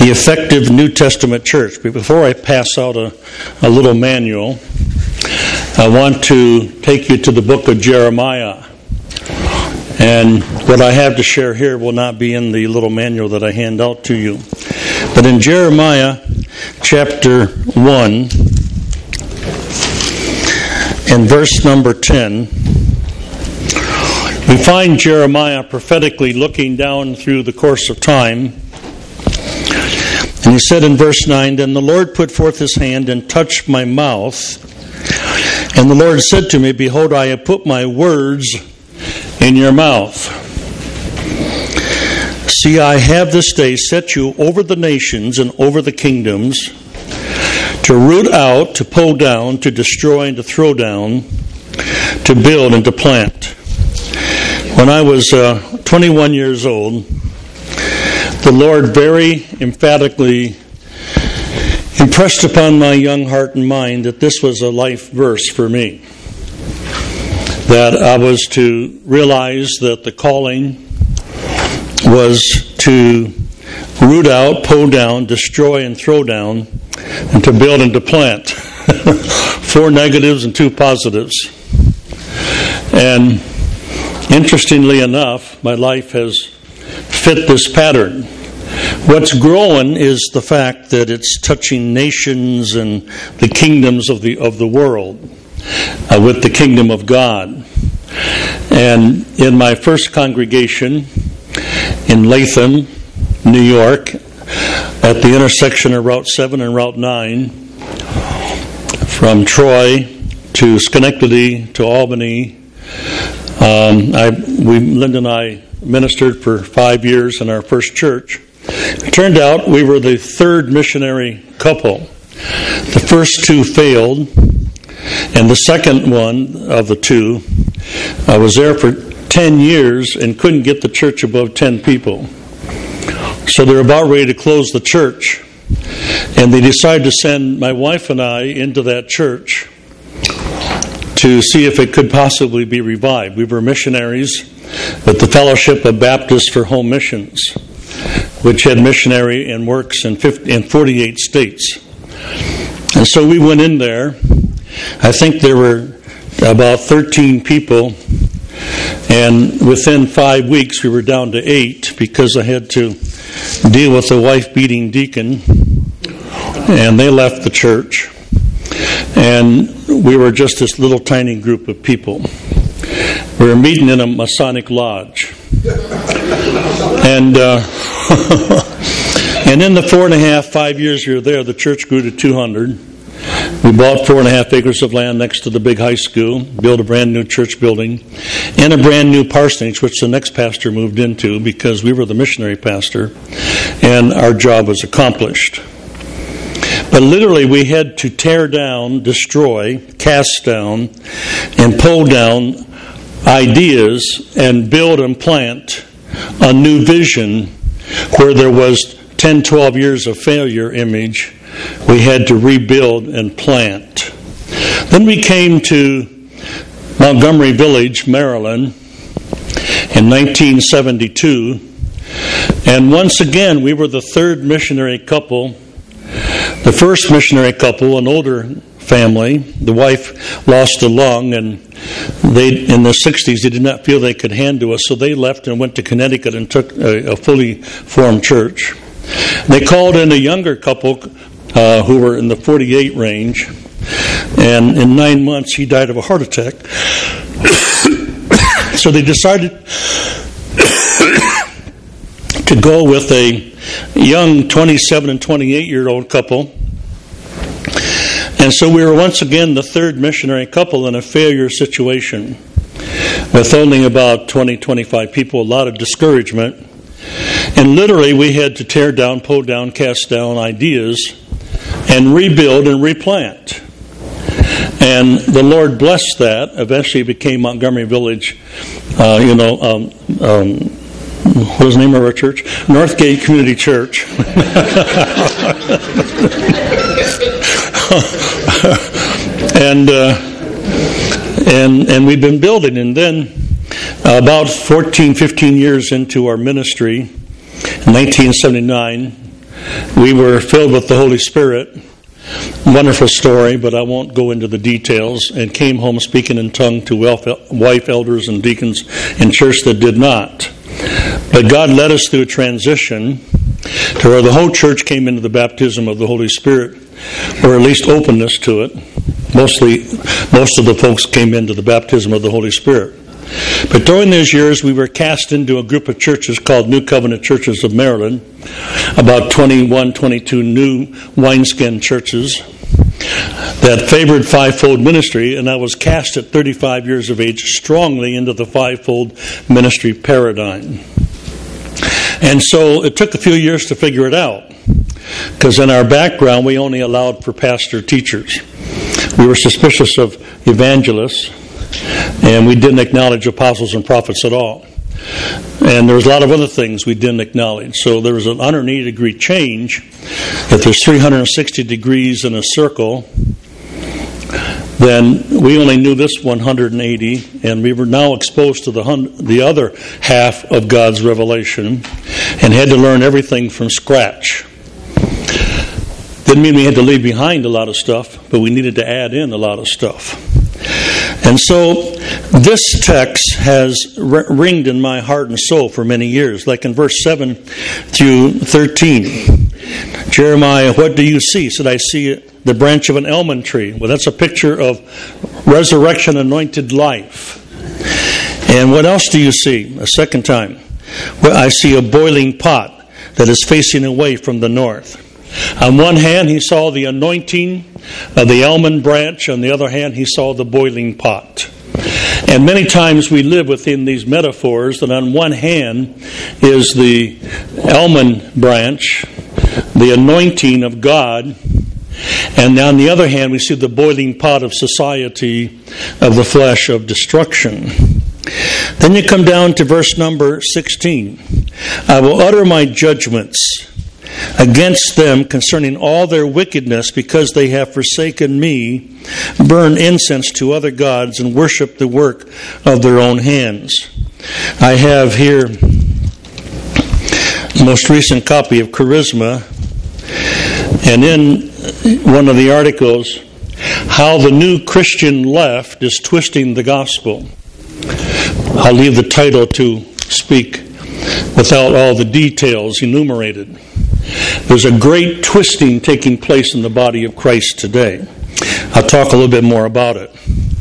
the Effective New Testament Church. But before I pass out a little manual, I want to take you to the book of Jeremiah. And what I have to share here will not be in the little manual that I hand out to you. But in Jeremiah chapter 1, in verse number 10, we find Jeremiah prophetically looking down through the course of time. And he said in verse 9, "Then the Lord put forth his hand and touched my mouth. And the Lord said to me, Behold, I have put my words in your mouth. See, I have this day set you over the nations and over the kingdoms, to root out, to pull down, to destroy, and to throw down, to build and to plant." When I was 21 years old, the Lord very emphatically impressed upon my young heart and mind that this was a life verse for me. That I was to realize that the calling was to root out, pull down, destroy, and throw down, and to build and to plant. 4 negatives and 2 positives. And interestingly enough, my life has fit this pattern. What's growing is the fact that it's touching nations and the kingdoms of the world with the kingdom of God. And in my first congregation in Latham, New York, at the intersection of Route 7 and Route 9, from Troy to Schenectady to Albany, Linda and I ministered for 5 years in our first church. It turned out we were the 3rd missionary couple. The first 2 failed, and the second one of the 2, I was there for 10 years and couldn't get the church above 10 people. So they were about ready to close the church, and they decided to send my wife and I into that church to see if it could possibly be revived. We were missionaries with the Fellowship of Baptists for Home Missions, which had missionary and works in 48 states. And so we went in there. I think there were about 13 people, and within 5 weeks we were down to 8 because I had to deal with a wife-beating deacon, and they left the church. And we were just this little tiny group of people. We were meeting in a Masonic lodge. And and in the 4.5-5 years we were there, the church grew to 200. We bought 4.5 acres of land next to the big high school, built a brand new church building, and a brand new parsonage, which the next pastor moved into because we were the missionary pastor, and our job was accomplished. But literally we had to tear down, destroy, cast down, and pull down ideas and build and plant a new vision where there was 10, 12 years of failure image. We had to rebuild and plant. Then we came to Montgomery Village, Maryland in 1972. And once again, we were the 3rd missionary couple. The first missionary couple, an older family, the wife lost a lung, and they, in the 60s, they did not feel they could handle us, so they left and went to Connecticut and took a fully formed church. They called in a younger couple who were in the 48 range, and in 9 months he died of a heart attack. So they decided to go with a young 27 and 28-year-old couple. And so we were once again the 3rd missionary couple in a failure situation with only about 20, 25 people, a lot of discouragement. And literally we had to tear down, pull down, cast down ideas and rebuild and replant. And the Lord blessed that. Eventually it became Montgomery Village, what was the name of our church? Northgate Community Church. And we've been building. And then about 14, 15 years into our ministry, in 1979, We were filled with the Holy Spirit. Wonderful story, but I won't go into the details. And came home speaking in tongue to wife, elders, and deacons in church that did not. But God led us through a transition to where the whole church came into the baptism of the Holy Spirit, or at least openness to it. Most of the folks came into the baptism of the Holy Spirit. But during those years, we were cast into a group of churches called New Covenant Churches of Maryland, about 21, 22 new wineskin churches that favored fivefold ministry, and I was cast at 35 years of age strongly into the fivefold ministry paradigm. And so it took a few years to figure it out, because in our background, we only allowed for pastor teachers. We were suspicious of evangelists, and we didn't acknowledge apostles and prophets at all. And there was a lot of other things we didn't acknowledge. So there was an 180-degree change. If there's 360 degrees in a circle, then we only knew this 180, and we were now exposed to the other half of God's revelation and had to learn everything from scratch. Didn't mean we had to leave behind a lot of stuff, but we needed to add in a lot of stuff. And so this text has ringed in my heart and soul for many years, like in verse 7 through 13. Jeremiah, what do you see? Said, I see the branch of an almond tree. Well, that's a picture of resurrection anointed life. And what else do you see? A second time. Well, I see a boiling pot that is facing away from the north. On one hand, he saw the anointing of the almond branch. On the other hand, he saw the boiling pot. And many times we live within these metaphors that on one hand is the almond branch, the anointing of God, and on the other hand we see the boiling pot of society, of the flesh, of destruction. Then you come down to verse number 16. I will utter my judgments against them concerning all their wickedness, because they have forsaken me, burn incense to other gods, and worship the work of their own hands. I have here the most recent copy of Charisma, and in one of the articles, how the new Christian left is twisting the gospel. I'll leave the title to speak without all the details enumerated. There's a great twisting taking place in the body of Christ today. I'll talk a little bit more about it.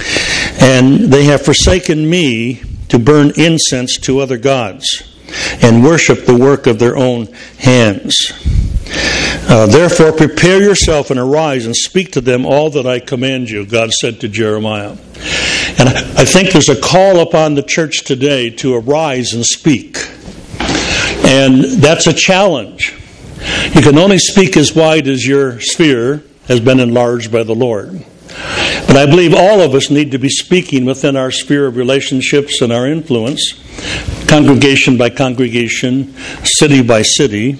And they have forsaken me to burn incense to other gods and worship the work of their own hands. Therefore, prepare yourself and arise and speak to them all that I command you, God said to Jeremiah. And I think there's a call upon the church today to arise and speak. And that's a challenge. You can only speak as wide as your sphere has been enlarged by the Lord. But I believe all of us need to be speaking within our sphere of relationships and our influence, congregation by congregation, city by city.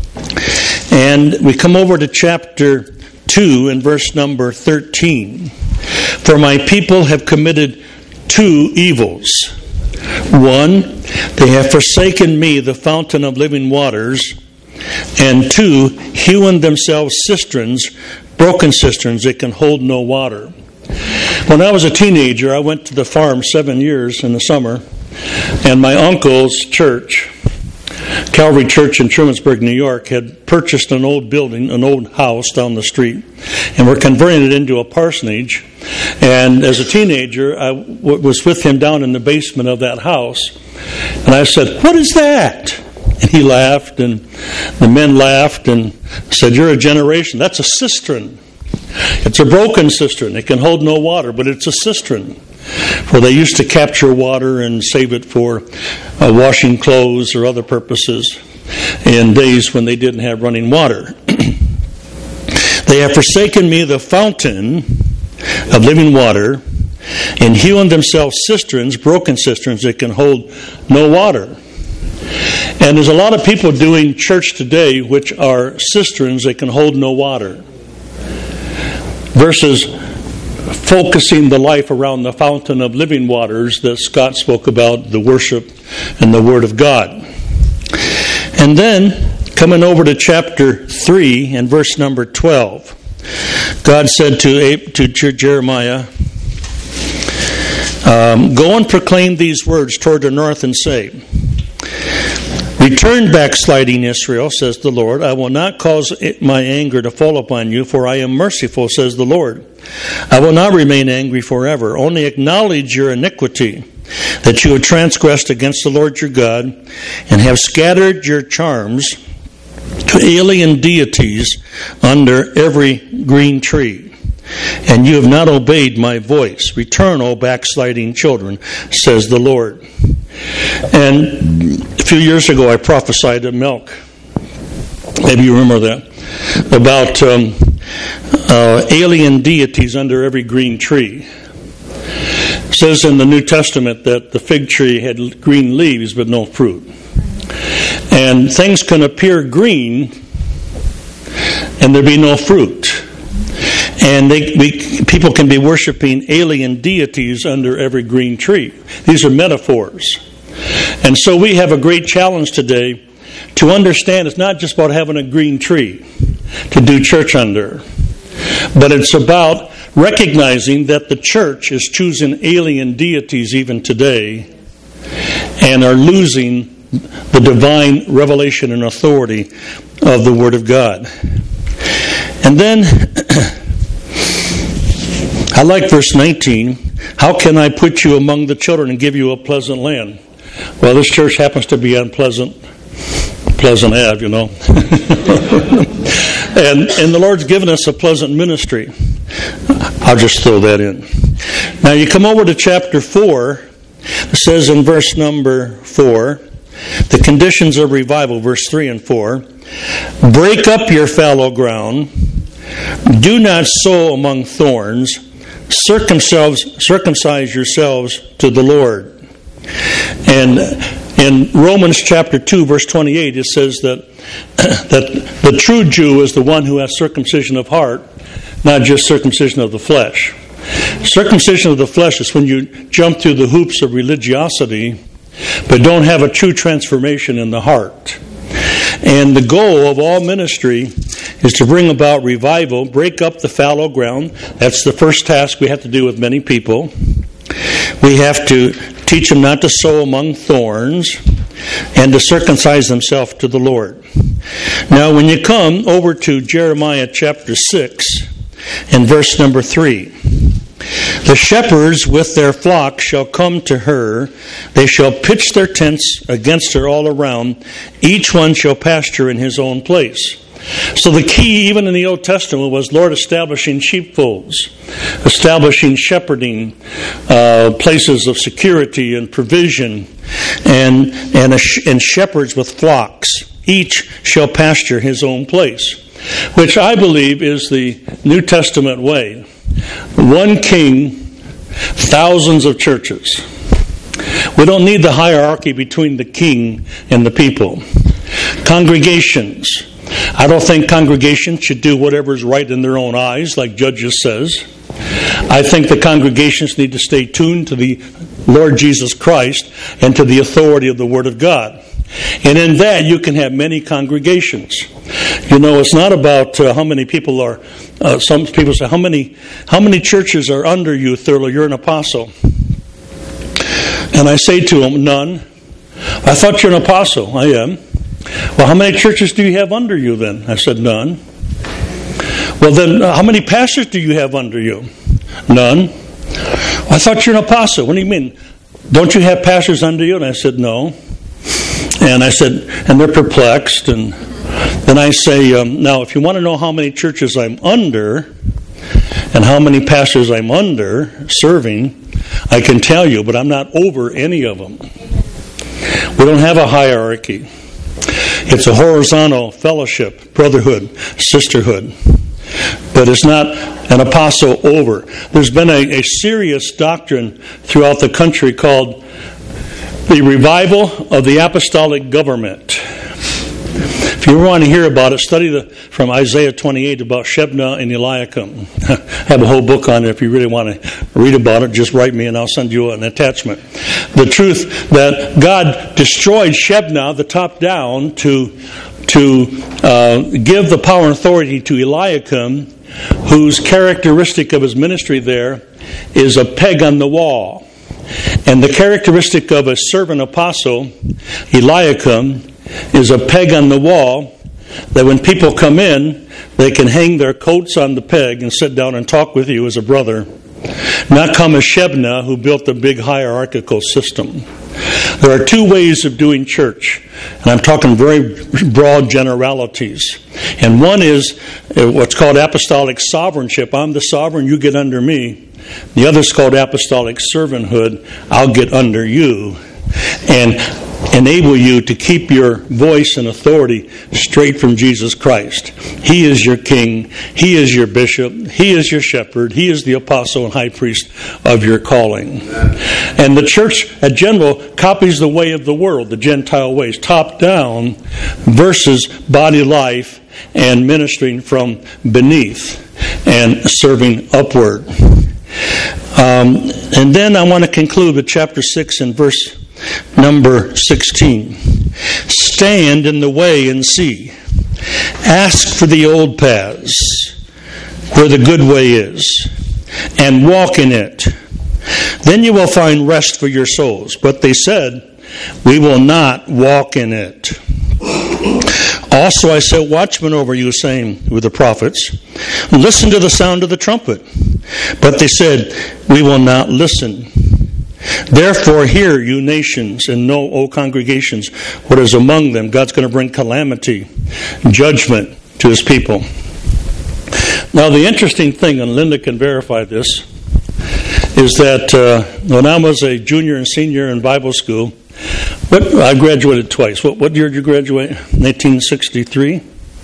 And we come over to chapter 2 and verse number 13. For my people have committed two evils. One, they have forsaken me, the fountain of living waters. And two, hewn themselves cisterns, broken cisterns that can hold no water. When I was a teenager, I went to the farm 7 years in the summer, and my uncle's church, Calvary Church in Trumansburg, New York, had purchased an old building, an old house down the street, and were converting it into a parsonage. And as a teenager, I was with him down in the basement of that house, and I said, "What is that?" And he laughed, and the men laughed and said, "You're a generation. That's a cistern. It's a broken cistern. It can hold no water, but it's a cistern." For they used to capture water and save it for washing clothes or other purposes in days when they didn't have running water. They have forsaken me, the fountain of living water, and hewn themselves cisterns, broken cisterns that can hold no water. And there's a lot of people doing church today which are cisterns that can hold no water, versus focusing the life around the fountain of living waters that Scott spoke about, the worship and the Word of God. And then Coming over to chapter 3 and verse number 12. God said to Jeremiah, go and proclaim these words toward the north and say, return, backsliding Israel, says the Lord. I will not cause my anger to fall upon you, for I am merciful, says the Lord. I will not remain angry forever. Only acknowledge your iniquity, that you have transgressed against the Lord your God, and have scattered your charms to alien deities under every green tree. And you have not obeyed my voice. Return, O backsliding children, says the Lord. And a few years ago I prophesied at Milk. Maybe you remember that. About alien deities under every green tree. It says in the New Testament that the fig tree had green leaves but no fruit. And things can appear green and there be no fruit. And people can be worshiping alien deities under every green tree. These are metaphors. And so we have a great challenge today to understand it's not just about having a green tree to do church under, but it's about recognizing that the church is choosing alien deities even today and are losing the divine revelation and authority of the Word of God. And then I like verse 19. How can I put you among the children and give you a pleasant land? Well, this church happens to be on Pleasant Ave, you know. and the Lord's given us a pleasant ministry. I'll just throw that in. Now you come over to chapter 4. It says in verse number 4, the conditions of revival, verse 3 and 4. Break up your fallow ground. Do not sow among thorns. Circumcise yourselves to the Lord. And in Romans chapter 2, verse 28, it says that the true Jew is the one who has circumcision of heart, not just circumcision of the flesh. Circumcision of the flesh is when you jump through the hoops of religiosity, but don't have a true transformation in the heart. And the goal of all ministry is to bring about revival, break up the fallow ground. That's the first task we have to do with many people. We have to teach them not to sow among thorns and to circumcise themselves to the Lord. Now, when you come over to Jeremiah chapter 6 and verse number 3, the shepherds with their flock shall come to her. They shall pitch their tents against her all around. Each one shall pasture in his own place. So the key, even in the Old Testament, was Lord establishing sheepfolds, establishing shepherding places of security and provision, and shepherds with flocks. Each shall pasture his own place, which I believe is the New Testament way. One king, thousands of churches. We don't need the hierarchy between the king and the people. Congregations. I don't think congregations should do whatever is right in their own eyes, like Judges says. I think the congregations need to stay tuned to the Lord Jesus Christ and to the authority of the Word of God. And in that, you can have many congregations. You know, it's not about how many people are. Some people say, how many churches are under you, Thurlow? You're an apostle. And I say to them, none. I thought you're an apostle. I am. Well, how many churches do you have under you then? I said, none. Well, then, how many pastors do you have under you? None. Well, I thought you're an apostle. What do you mean? Don't you have pastors under you? And I said, no. And I said, and they're perplexed. And then I say, now, if you want to know how many churches I'm under and how many pastors I'm under serving, I can tell you, but I'm not over any of them. We don't have a hierarchy. It's a horizontal fellowship, brotherhood, sisterhood. But it's not an apostle over. There's been a serious doctrine throughout the country called the revival of the apostolic government. If you want to hear about it, study from Isaiah 28 about Shebna and Eliakim. I have a whole book on it. If you really want to read about it, just write me and I'll send you an attachment. The truth that God destroyed Shebna, the top down, to to give the power and authority to Eliakim, whose characteristic of his ministry there is a peg on the wall. And the characteristic of a servant apostle, Eliakim, is a peg on the wall that when people come in, they can hang their coats on the peg and sit down and talk with you as a brother. Not come as Shebna, who built the big hierarchical system. There are two ways of doing church, and I'm talking very broad generalities. And one is what's called apostolic sovereignship. I'm the sovereign, you get under me. The other is called apostolic servanthood. I'll get under you and enable you to keep your voice and authority straight from Jesus Christ. He is your king. He is your bishop. He is your shepherd. He is the apostle and high priest of your calling. And the church, in general, copies the way of the world, the Gentile ways, top down versus body life and ministering from beneath and serving upward. And then I want to conclude with chapter 6 and verse number 16. Stand in the way and see. Ask for the old paths where the good way is, and walk in it. Then you will find rest for your souls. But they said, we will not walk in it. Also I set watchmen over you, saying with the prophets, listen to the sound of the trumpet. But they said, we will not listen. Therefore hear, you nations, and know, O congregations, what is among them. God's going to bring calamity, judgment to his people. Now the interesting thing, and Linda can verify this, is that when I was a junior and senior in Bible school, I graduated twice. What year did you graduate? 1963?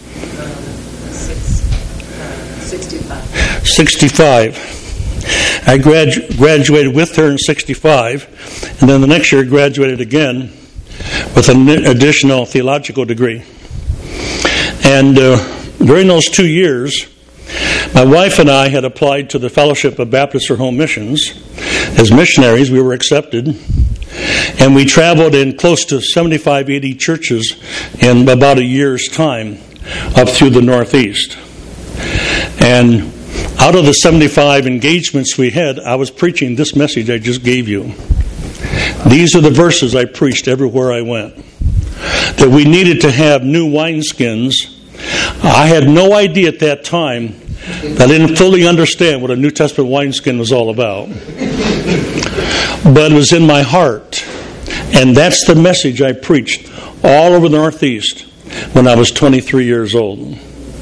65. I graduated with her in 65, and then the next year graduated again with an additional theological degree. And during those 2 years, my wife and I had applied to the Fellowship of Baptists for Home Missions. As missionaries, we were accepted. And we traveled in close to 75, 80 churches in about a year's time up through the Northeast. And out of the 75 engagements we had, I was preaching this message I just gave you. These are the verses I preached everywhere I went. That we needed to have new wineskins. I had no idea at that time. I didn't fully understand what a New Testament wineskin was all about. But it was in my heart. And that's the message I preached all over the Northeast when I was 23 years old.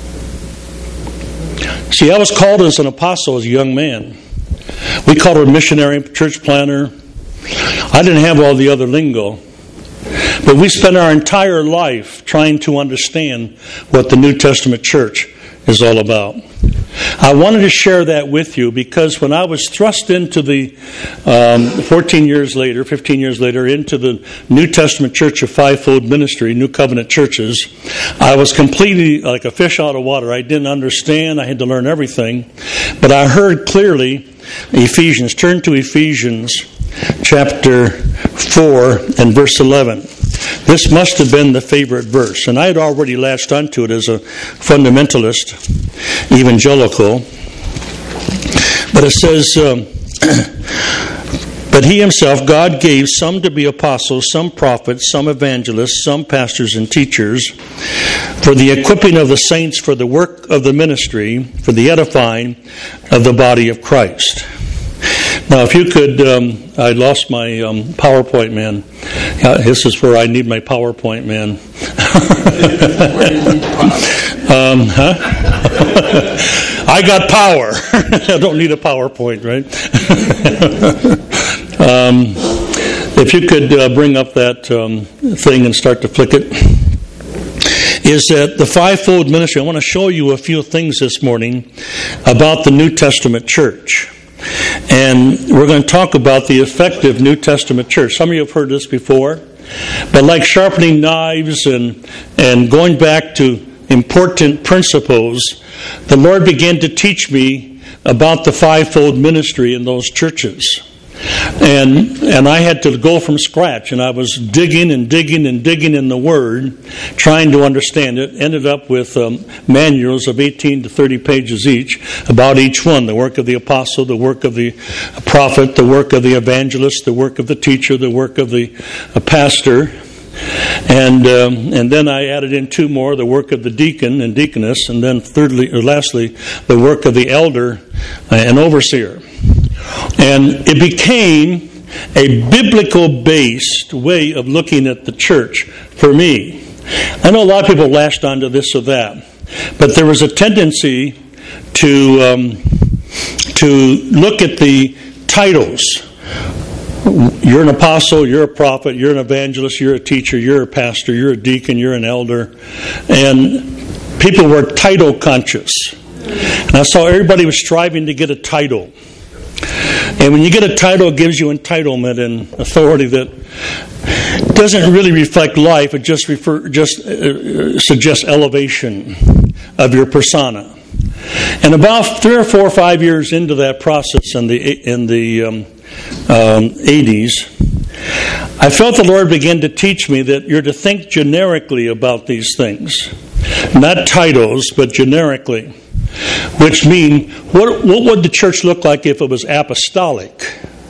See, I was called as an apostle as a young man. We called it a missionary, church planner. I didn't have all the other lingo. But we spent our entire life trying to understand what the New Testament church is all about. I wanted to share that with you because when I was thrust into the 15 years later, into the New Testament Church of Fivefold Ministry, New Covenant churches, I was completely like a fish out of water. I didn't understand. I had to learn everything. But I heard clearly Ephesians. Turn to Ephesians chapter 4 and verse 11. This must have been the favorite verse. And I had already latched onto it as a fundamentalist, evangelical. But it says, but he himself, God gave some to be apostles, some prophets, some evangelists, some pastors and teachers, for the equipping of the saints, for the work of the ministry, for the edifying of the body of Christ. Now, if you could, I lost my PowerPoint, man. This is where I need my PowerPoint, man. I got power. I don't need a PowerPoint, right? If you could bring up that thing and start to flick it. Is that the fivefold ministry? I want to show you a few things this morning about the New Testament church. And we're going to talk about the effective New Testament church. Some of you have heard this before. But like sharpening knives and going back to important principles, the Lord began to teach me about the fivefold ministry in those churches. And I had to go from scratch, and I was digging in the Word, trying to understand it. Ended up with manuals of 18 to 30 pages each about each one: the work of the apostle, the work of the prophet, the work of the evangelist, the work of the teacher, the work of the pastor. And then I added in two more: the work of the deacon and deaconess, and then lastly, the work of the elder and overseer. And it became a biblical-based way of looking at the church for me. I know a lot of people latched onto this or that, but there was a tendency to look at the titles. You're an apostle, you're a prophet, you're an evangelist, you're a teacher, you're a pastor, you're a deacon, you're an elder. And people were title conscious. And I saw everybody was striving to get a title. And when you get a title, it gives you entitlement and authority that doesn't really reflect life. It just suggests elevation of your persona. And about 3 or 4 or 5 years into that process in the 80s, I felt the Lord begin to teach me that you're to think generically about these things. Not titles, but generically. Which mean, what would the church look like if it was apostolic?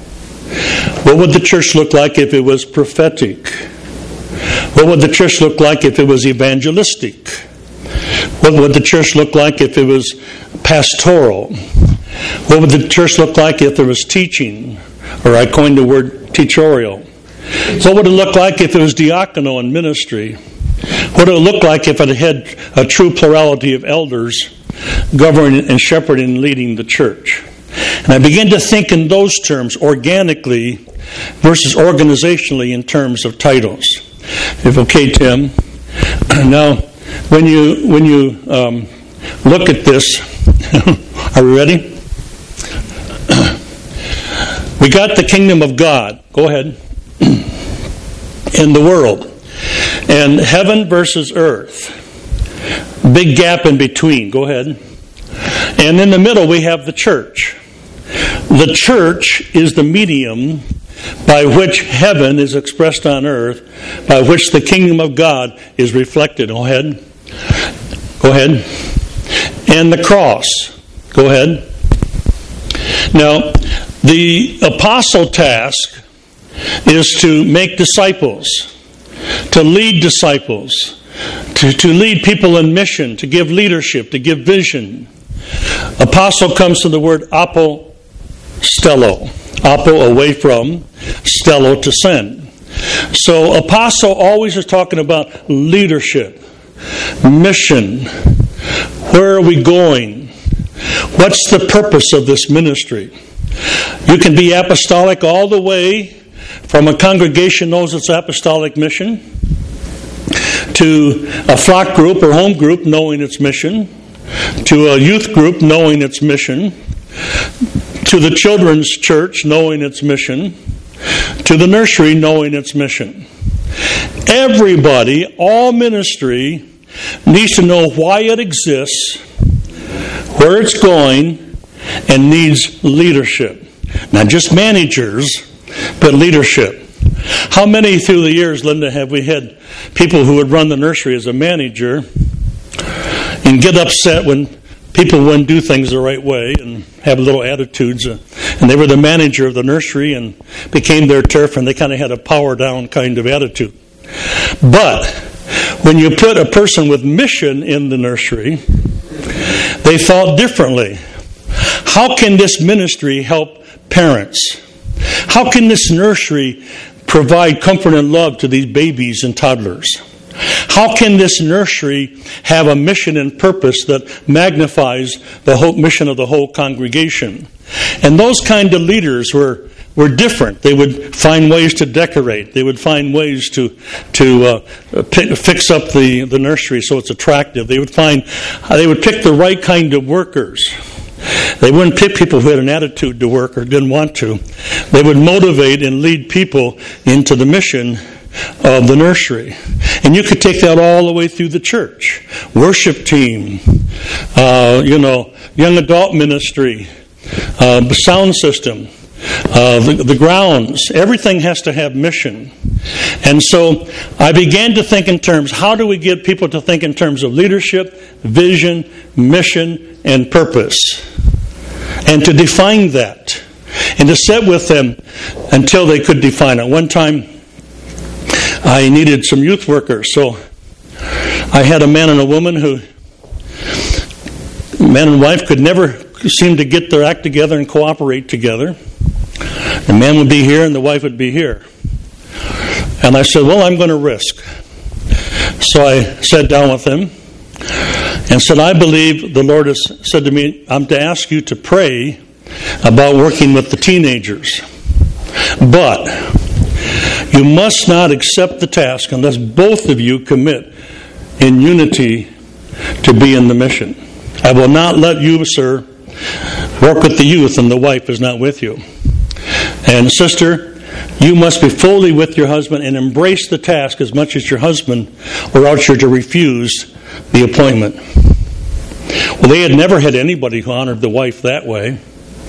What would the church look like if it was prophetic? What would the church look like if it was evangelistic? What would the church look like if it was pastoral? What would the church look like if there was teaching? Or I coined the word teachorial. What would it look like if it was diaconal and ministry? What would it look like if it had a true plurality of elders governing and shepherding and leading the church? And I began to think in those terms, organically versus organizationally, in terms of titles. If okay, Tim. Now, when you look at this, are we ready? We got the kingdom of God. Go ahead. In the world. And heaven versus earth. Big gap in between. Go ahead. And in the middle we have the church. The church is the medium by which heaven is expressed on earth, by which the kingdom of God is reflected. Go ahead. Go ahead. And the cross. Go ahead. Now, the apostle task is to make disciples, to lead disciples, to lead people in mission, to give leadership, to give vision. Apostle comes from the word apostello. Apo, away from, stello, to send. So apostle always is talking about leadership, mission. Where are we going? What's the purpose of this ministry? You can be apostolic all the way from a congregation knows its apostolic mission, to a flock group or home group knowing its mission, to a youth group knowing its mission, to the children's church knowing its mission, to the nursery knowing its mission. Everybody, all ministry, needs to know why it exists, where it's going, and needs leadership. Not just managers, but leadership. How many through the years, Linda, have we had people who would run the nursery as a manager and get upset when people wouldn't do things the right way and have little attitudes? And they were the manager of the nursery and became their turf, and they kind of had a power down kind of attitude. But when you put a person with mission in the nursery, they thought differently. How can this ministry help parents? How can this nursery provide comfort and love to these babies and toddlers? How can this nursery have a mission and purpose that magnifies the whole mission of the whole congregation? And those kind of leaders were different. They would find ways to decorate. They would find ways to fix up the nursery so it's attractive. They would pick the right kind of workers. They wouldn't pick people who had an attitude to work or didn't want to. They would motivate and lead people into the mission of the nursery. And you could take that all the way through the church. Worship team, young adult ministry, sound system. the grounds. Everything has to have mission. And so I began to think in terms, how do we get people to think in terms of leadership, vision, mission, and purpose? And to define that. And to sit with them until they could define it. One time, I needed some youth workers. So I had a man and a woman who, man and wife, could never seem to get their act together and cooperate together. The man would be here and the wife would be here. And I said, well, I'm going to risk. So I sat down with them and said, I believe the Lord has said to me, I'm to ask you to pray about working with the teenagers. But you must not accept the task unless both of you commit in unity to be in the mission. I will not let you, sir, work with the youth and the wife is not with you. And sister, you must be fully with your husband and embrace the task as much as your husband, or else you're to refuse the appointment. Well, they had never had anybody who honored the wife that way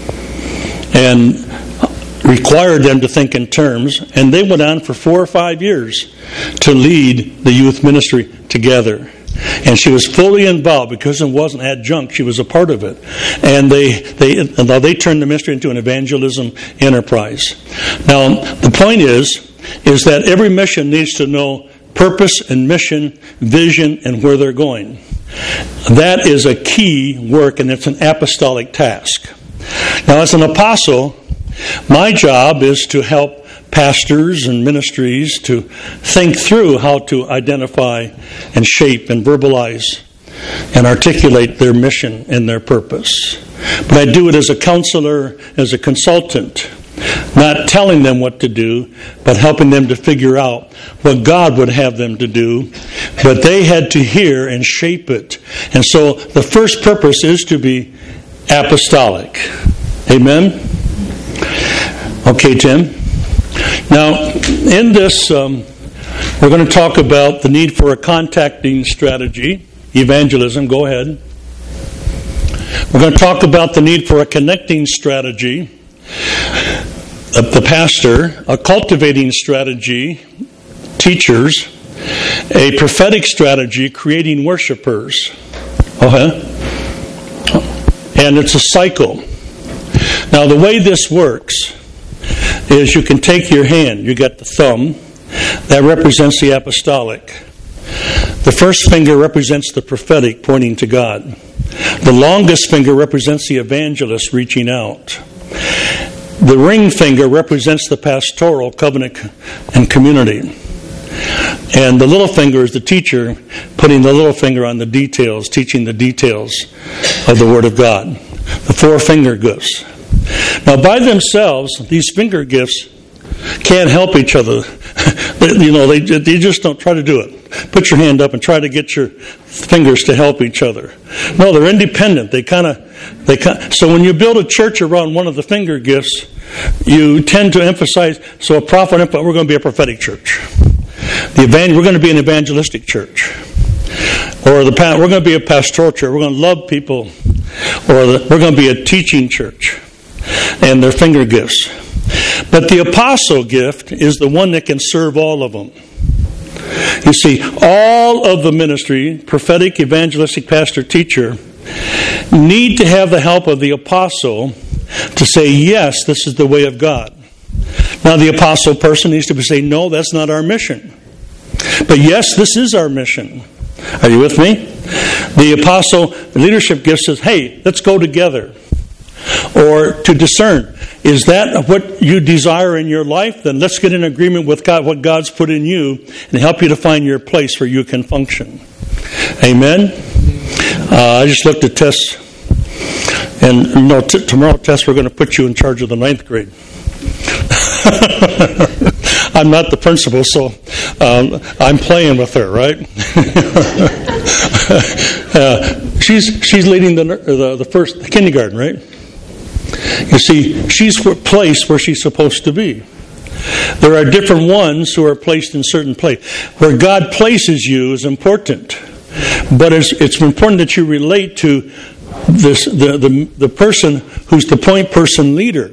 and required them to think in terms, and they went on for 4 or 5 years to lead the youth ministry together. And she was fully involved because it wasn't adjunct; she was a part of it. And they turned the ministry into an evangelism enterprise. Now, the point is that every mission needs to know purpose and mission, vision, and where they're going. That is a key work, and it's an apostolic task. Now, as an apostle, my job is to help pastors and ministries to think through how to identify and shape and verbalize and articulate their mission and their purpose. But I do it as a counselor, as a consultant, not telling them what to do, but helping them to figure out what God would have them to do. But they had to hear and shape it. And so the first purpose is to be apostolic. Amen? Okay, Tim. Now, in this, we're going to talk about the need for a contacting strategy, evangelism. Go ahead. We're going to talk about the need for a connecting strategy of the pastor, a cultivating strategy, teachers, a prophetic strategy, creating worshipers. And it's a cycle. Now, the way this works is you can take your hand, you got the thumb, that represents the apostolic. The first finger represents the prophetic, pointing to God. The longest finger represents the evangelist, reaching out. The ring finger represents the pastoral, covenant, and community. And the little finger is the teacher, putting the little finger on the details, teaching the details of the Word of God. The 4 finger gifts. Now, by themselves, these finger gifts can't help each other. They just don't try to do it. Put your hand up and try to get your fingers to help each other. No, they're independent. So when you build a church around one of the finger gifts, you tend to emphasize, so a prophet, we're going to be a prophetic church. We're going to be an evangelistic church. Or we're going to be a pastoral church. We're going to love people. Or we're going to be a teaching church. And their finger gifts. But the apostle gift is the one that can serve all of them. You see, all of the ministry, prophetic, evangelistic, pastor, teacher, need to have the help of the apostle to say, yes, this is the way of God. Now, the apostle person needs to say, no, that's not our mission. But yes, this is our mission. Are you with me? The apostle leadership gift says, hey, let's go together. Or to discern, is that what you desire in your life? Then let's get in agreement with God, what God's put in you, and help you to find your place where you can function. Amen? I just looked at Tess, and tomorrow, Tess, we're going to put you in charge of the 9th grade. I'm not the principal, so I'm playing with her, right? She's leading the first kindergarten, right? You see, she's placed where she's supposed to be. There are different ones who are placed in certain place. Where God places you is important, but it's important that you relate to the person who's the point person leader.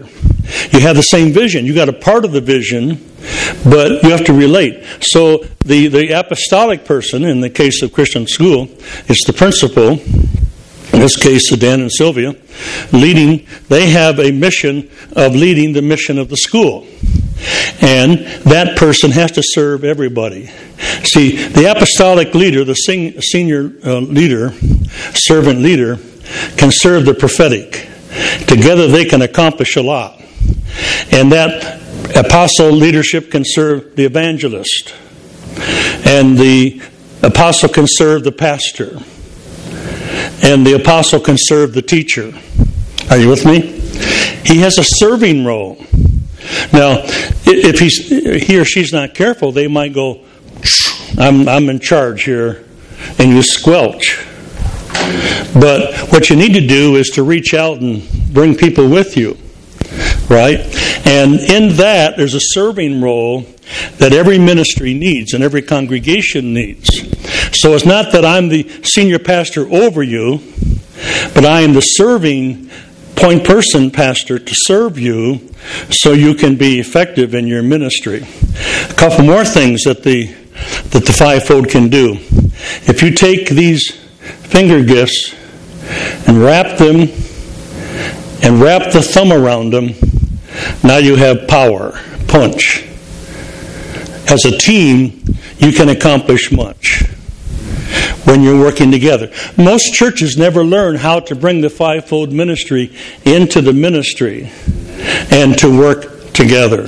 You have the same vision. You got a part of the vision, but you have to relate. So the apostolic person, in the case of Christian school, is the principal. In this case, Dan and Sylvia, leading. They have a mission of leading the mission of the school. And that person has to serve everybody. See, the apostolic leader, the senior leader, servant leader, can serve the prophetic. Together they can accomplish a lot. And that apostle leadership can serve the evangelist. And the apostle can serve the pastor. And the apostle can serve the teacher. Are you with me? He has a serving role. Now, if he or she's not careful, they might go, I'm in charge here, and you squelch. But what you need to do is to reach out and bring people with you, right? And in that, there's a serving role that every ministry needs and every congregation needs. So it's not that I'm the senior pastor over you, but I am the serving point person pastor to serve you so you can be effective in your ministry. A couple more things that the fivefold can do. If you take these finger gifts and wrap them and wrap the thumb around them, now you have power, punch. As a team, you can accomplish much when you're working together. Most churches never learn how to bring the fivefold ministry into the ministry and to work together.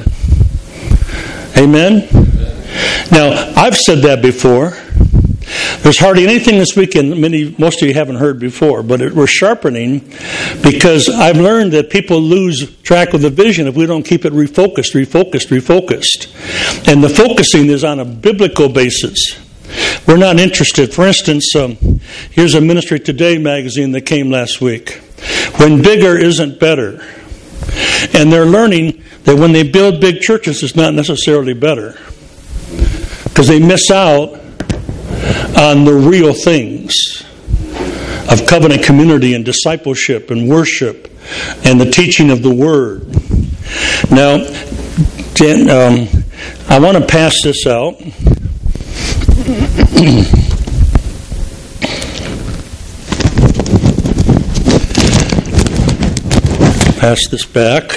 Amen? Now, I've said that before. There's hardly anything this weekend most of you haven't heard before, but we're sharpening because I've learned that people lose track of the vision if we don't keep it refocused. And the focusing is on a biblical basis. We're not interested. For instance, here's a Ministry Today magazine that came last week. When bigger isn't better. And they're learning that when they build big churches, it's not necessarily better. Because they miss out on the real things of covenant community and discipleship and worship and the teaching of the Word. Now, I want to pass this out. Pass this back.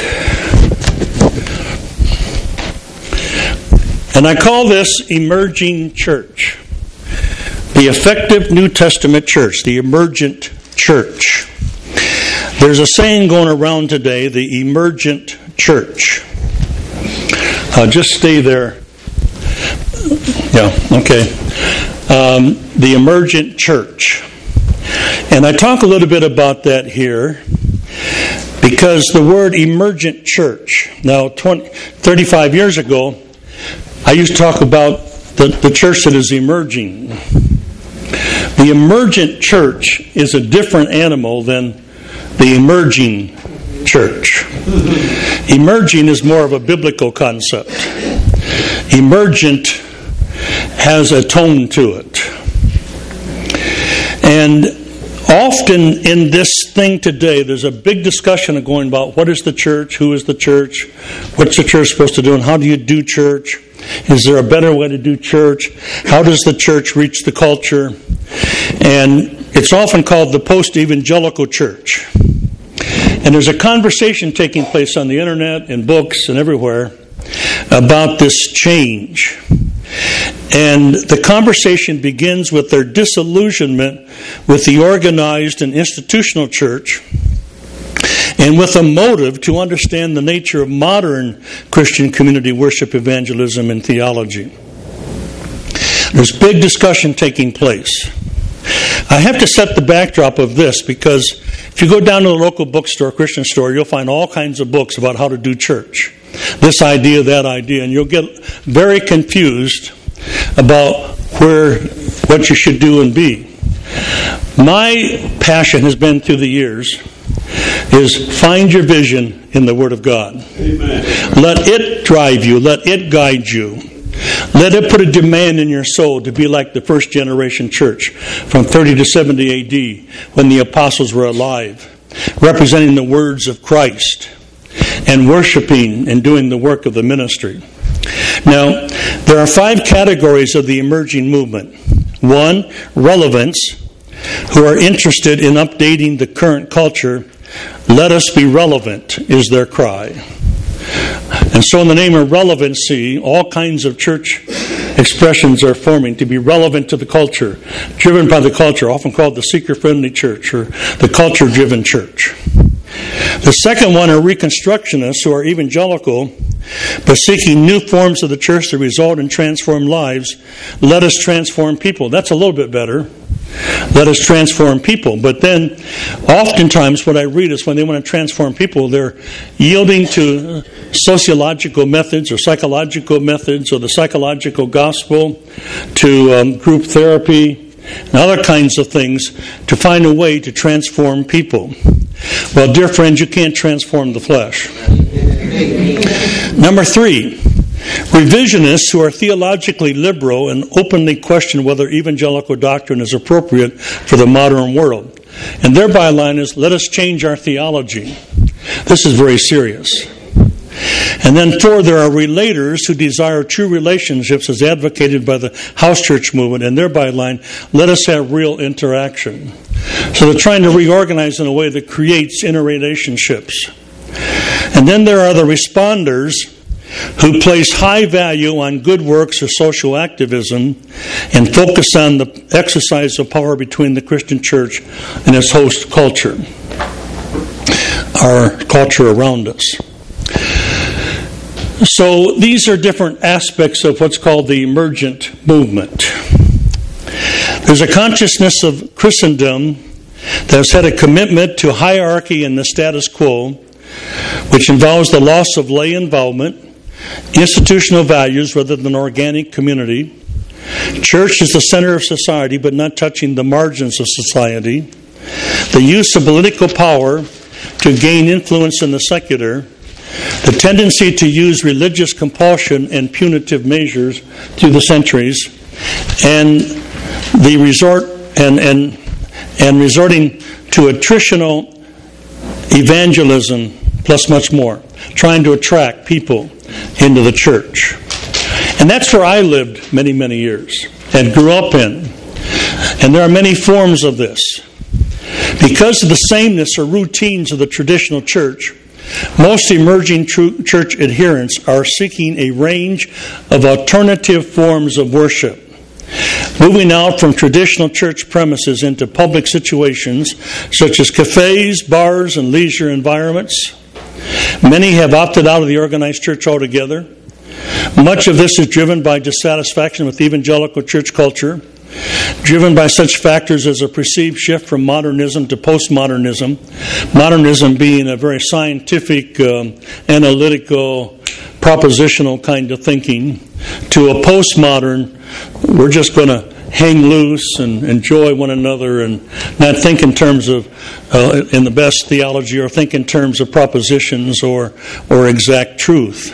And I call this Emerging Church. The effective New Testament church, the emergent church. There's a saying going around today, the emergent church. Just stay there. Yeah, okay. The emergent church. And I talk a little bit about that here because the word emergent church. Now, 35 years ago, I used to talk about the church that is emerging. The emergent church is a different animal than the emerging church. Emerging is more of a biblical concept. Emergent has a tone to it. And often in this thing today, there's a big discussion going about what is the church, who is the church, what's the church supposed to do, and how do you do church? Is there a better way to do church? How does the church reach the culture? And it's often called the post-evangelical church. And there's a conversation taking place on the internet, in books, and everywhere about this change. And the conversation begins with their disillusionment with the organized and institutional church, and with a motive to understand the nature of modern Christian community worship, evangelism, and theology. There's big discussion taking place. I have to set the backdrop of this because if you go down to the local bookstore, Christian store, you'll find all kinds of books about how to do church. This idea, that idea, and you'll get very confused about what you should do and be. My passion has been through the years is find your vision in the Word of God. Amen. Let it drive you. Let it guide you. Let it put a demand in your soul to be like the first generation church from 30 to 70 A.D. when the apostles were alive, representing the words of Christ. and worshiping and doing the work of the ministry. Now, there are 5 categories of the emerging movement. 1, relevance, who are interested in updating the current culture. Let us be relevant is their cry. And so in the name of relevancy, all kinds of church expressions are forming to be relevant to the culture, driven by the culture, often called the seeker-friendly church or the culture-driven church. The second one are reconstructionists who are evangelical, but seeking new forms of the church that result in transformed lives. Let us transform people. That's a little bit better. Let us transform people. But then, oftentimes what I read is when they want to transform people, they're yielding to sociological methods or psychological methods or the psychological gospel, to group therapy and other kinds of things to find a way to transform people. Well, dear friends, you can't transform the flesh. Number 3, revisionists who are theologically liberal and openly question whether evangelical doctrine is appropriate for the modern world. And their byline is, let us change our theology. This is very serious. And then 4, there are relators who desire true relationships as advocated by the house church movement, and their byline, let us have real interaction. So they're trying to reorganize in a way that creates interrelationships. And then there are the responders who place high value on good works or social activism and focus on the exercise of power between the Christian church and its host culture, our culture around us. So these are different aspects of what's called the emergent movement. There's a consciousness of Christendom that has had a commitment to hierarchy and the status quo, which involves the loss of lay involvement, institutional values rather than organic community. Church is the center of society, but not touching the margins of society. The use of political power to gain influence in the secular. The tendency to use religious compulsion and punitive measures through the centuries, and the resort and resorting to attritional evangelism, plus much more, trying to attract people into the church. And that's where I lived many, many years and grew up in. And there are many forms of this. Because of the sameness or routines of the traditional church, most emerging church adherents are seeking a range of alternative forms of worship, moving out from traditional church premises into public situations such as cafes, bars, and leisure environments. Many have opted out of the organized church altogether. Much of this is driven by dissatisfaction with evangelical church culture, driven by such factors as a perceived shift from modernism to postmodernism. Modernism being a very scientific, analytical, propositional kind of thinking, to a postmodern, we're just going to hang loose and enjoy one another and not think in terms of, in the best theology, or think in terms of propositions or exact truth.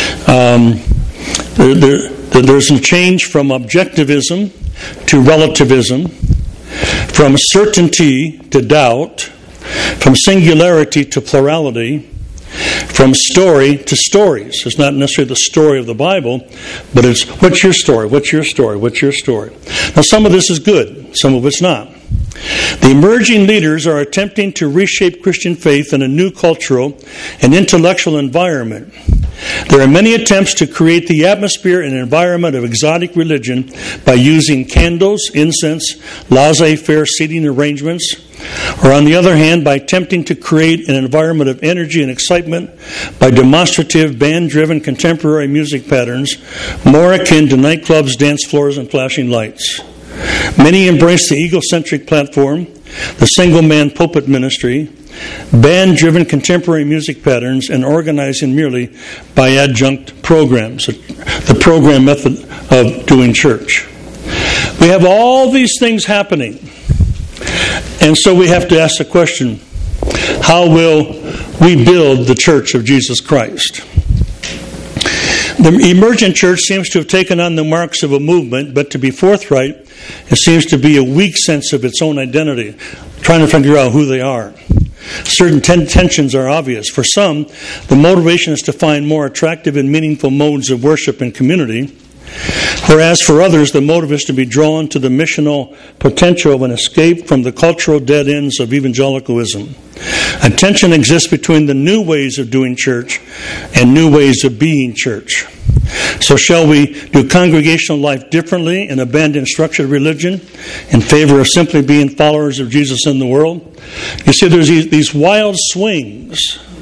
There's a change from objectivism to relativism, from certainty to doubt, from singularity to plurality, from story to stories. It's not necessarily the story of the Bible, but it's what's your story, what's your story, what's your story. Now some of this is good, some of it's not. The emerging leaders are attempting to reshape Christian faith in a new cultural and intellectual environment. There are many attempts to create the atmosphere and environment of exotic religion by using candles, incense, laissez-faire seating arrangements, or on the other hand, by attempting to create an environment of energy and excitement by demonstrative, band-driven contemporary music patterns, more akin to nightclubs, dance floors, and flashing lights. Many embrace the egocentric platform, the single-man pulpit ministry, band-driven contemporary music patterns, and organizing merely by adjunct programs, the program method of doing church. We have all these things happening, and so we have to ask the question, how will we build the church of Jesus Christ? The emergent church seems to have taken on the marks of a movement, but to be forthright, it seems to be a weak sense of its own identity, trying to figure out who they are. certain tensions are obvious. For some, the motivation is to find more attractive and meaningful modes of worship and community, whereas for others, the motive is to be drawn to the missional potential of an escape from the cultural dead ends of evangelicalism. A tension exists between the new ways of doing church and new ways of being church. So shall we do congregational life differently and abandon structured religion in favor of simply being followers of Jesus in the world? You see, there's these wild swings,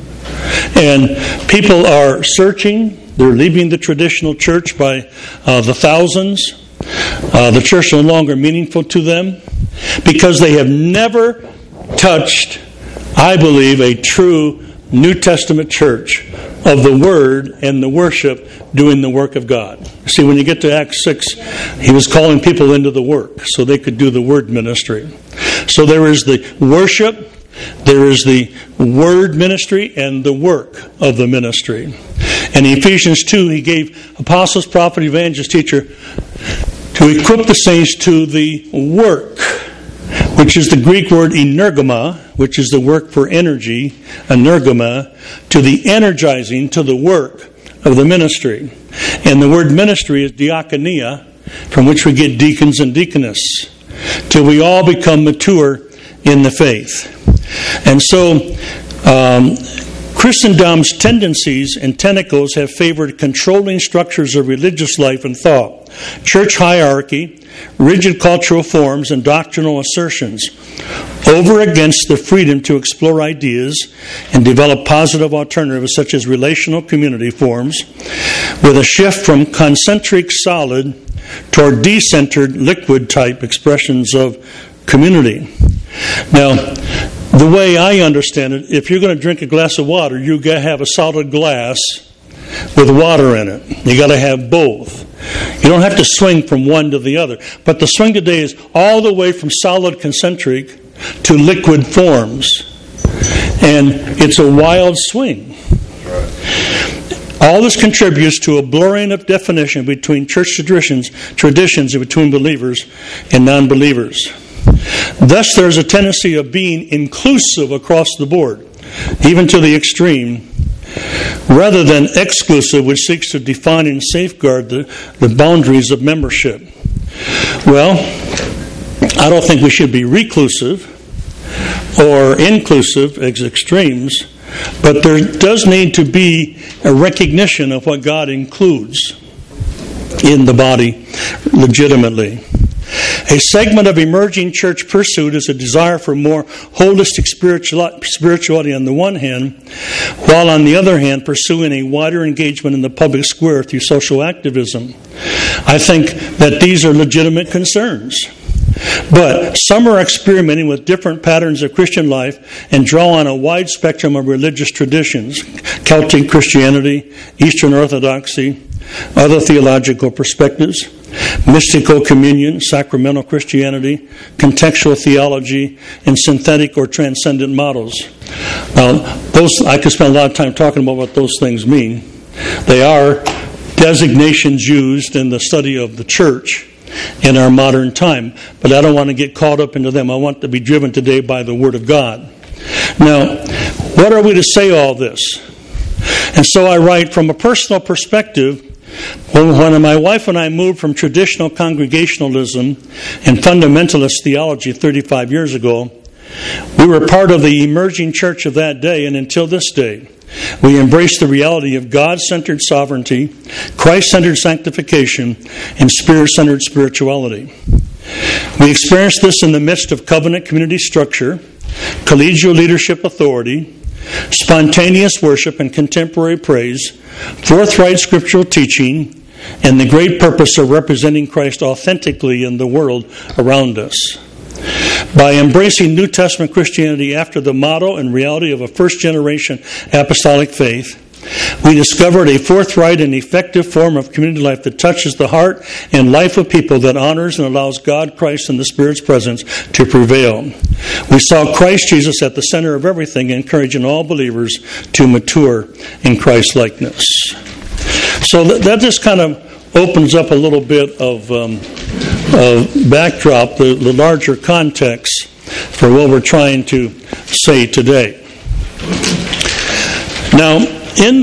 and people are searching. They're leaving the traditional church by the thousands. The church is no longer meaningful to them because they have never touched, I believe, a true New Testament church of the Word and the worship doing the work of God. See, when you get to Acts 6, he was calling people into the work so they could do the Word ministry. So there is the worship, there is the Word ministry, and the work of the ministry. In Ephesians 2, he gave apostles, prophet, evangelist, teacher to equip the saints to the work, which is the Greek word energema, which is the work for energy, energema, to the energizing, to the work of the ministry. And the word ministry is diakonia, from which we get deacons and deaconess, till we all become mature in the faith. And so, Christendom's tendencies and tentacles have favored controlling structures of religious life and thought, church hierarchy, rigid cultural forms, and doctrinal assertions, over against the freedom to explore ideas and develop positive alternatives such as relational community forms, with a shift from concentric solid toward decentered liquid type expressions of community. Now, the way I understand it, if you're going to drink a glass of water, you got to have a solid glass with water in it. You got to have both. You don't have to swing from one to the other. But the swing today is all the way from solid concentric to liquid forms. And it's a wild swing. All this contributes to a blurring of definition between church traditions and between believers and non-believers. Thus, there's a tendency of being inclusive across the board, even to the extreme, rather than exclusive, which seeks to define and safeguard the boundaries of membership. Well, I don't think we should be reclusive or inclusive as extremes, but there does need to be a recognition of what God includes in the body legitimately. A segment of emerging church pursuit is a desire for more holistic spirituality on the one hand, while on the other hand pursuing a wider engagement in the public square through social activism. I think that these are legitimate concerns. But some are experimenting with different patterns of Christian life and draw on a wide spectrum of religious traditions, Celtic Christianity, Eastern Orthodoxy, other theological perspectives, mystical communion, sacramental Christianity, contextual theology, and synthetic or transcendent models. Now, I could spend a lot of time talking about what those things mean. They are designations used in the study of the church in our modern time, but I don't want to get caught up into them. I want to be driven today by the Word of God. Now, what are we to say all this? And so I write, from a personal perspective, when my wife and I moved from traditional congregationalism and fundamentalist theology 35 years ago, we were part of the emerging church of that day, and until this day, we embrace the reality of God-centered sovereignty, Christ-centered sanctification, and Spirit-centered spirituality. We experience this in the midst of covenant community structure, collegial leadership authority, spontaneous worship and contemporary praise, forthright scriptural teaching, and the great purpose of representing Christ authentically in the world around us. By embracing New Testament Christianity after the motto and reality of a first-generation apostolic faith, we discovered a forthright and effective form of community life that touches the heart and life of people, that honors and allows God, Christ, and the Spirit's presence to prevail. We saw Christ Jesus at the center of everything, encouraging all believers to mature in Christ-likeness. So that just kind of opens up a little bit of backdrop, the larger context for what we're trying to say today. Now, in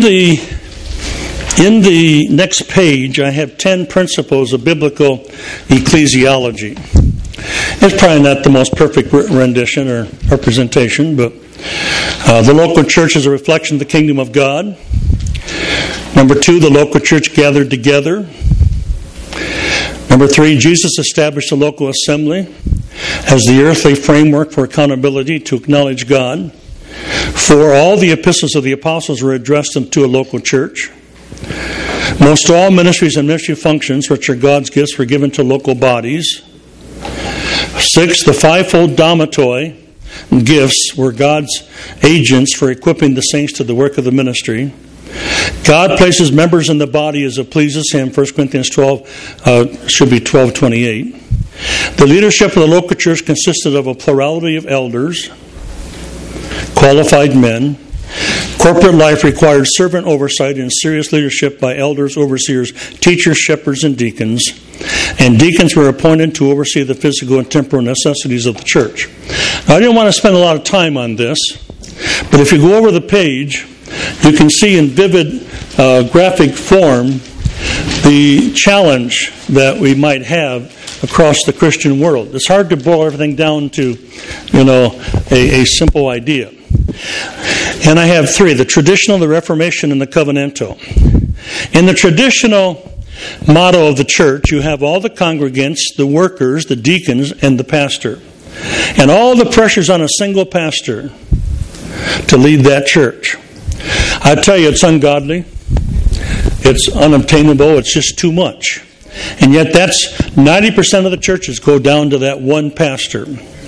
the next page, I have 10 principles of biblical ecclesiology. It's probably not the most perfect rendition or representation, but the local church is a reflection of the kingdom of God. Number 2, the local church gathered together. Number 3, Jesus established a local assembly as the earthly framework for accountability to acknowledge God. 4, all the epistles of the apostles were addressed to a local church. Most all ministries and ministry functions, which are God's gifts, were given to local bodies. 6, the fivefold domitoi gifts were God's agents for equipping the saints to the work of the ministry. God places members in the body as it pleases Him. 1 Corinthians 12 should be 12:28. The leadership of the local church consisted of a plurality of elders, qualified men. Corporate life required servant oversight and serious leadership by elders, overseers, teachers, shepherds, and deacons. And deacons were appointed to oversee the physical and temporal necessities of the church. Now, I didn't want to spend a lot of time on this, but if you go over the page, you can see in vivid graphic form the challenge that we might have across the Christian world. It's hard to boil everything down to, a simple idea. And I have 3, the traditional, the Reformation, and the covenantal. In the traditional motto of the church, you have all the congregants, the workers, the deacons, and the pastor. And all the pressures on a single pastor to lead that church. I tell you, it's ungodly. It's unobtainable. It's just too much. And yet that's 90% of the churches go down to that one pastor.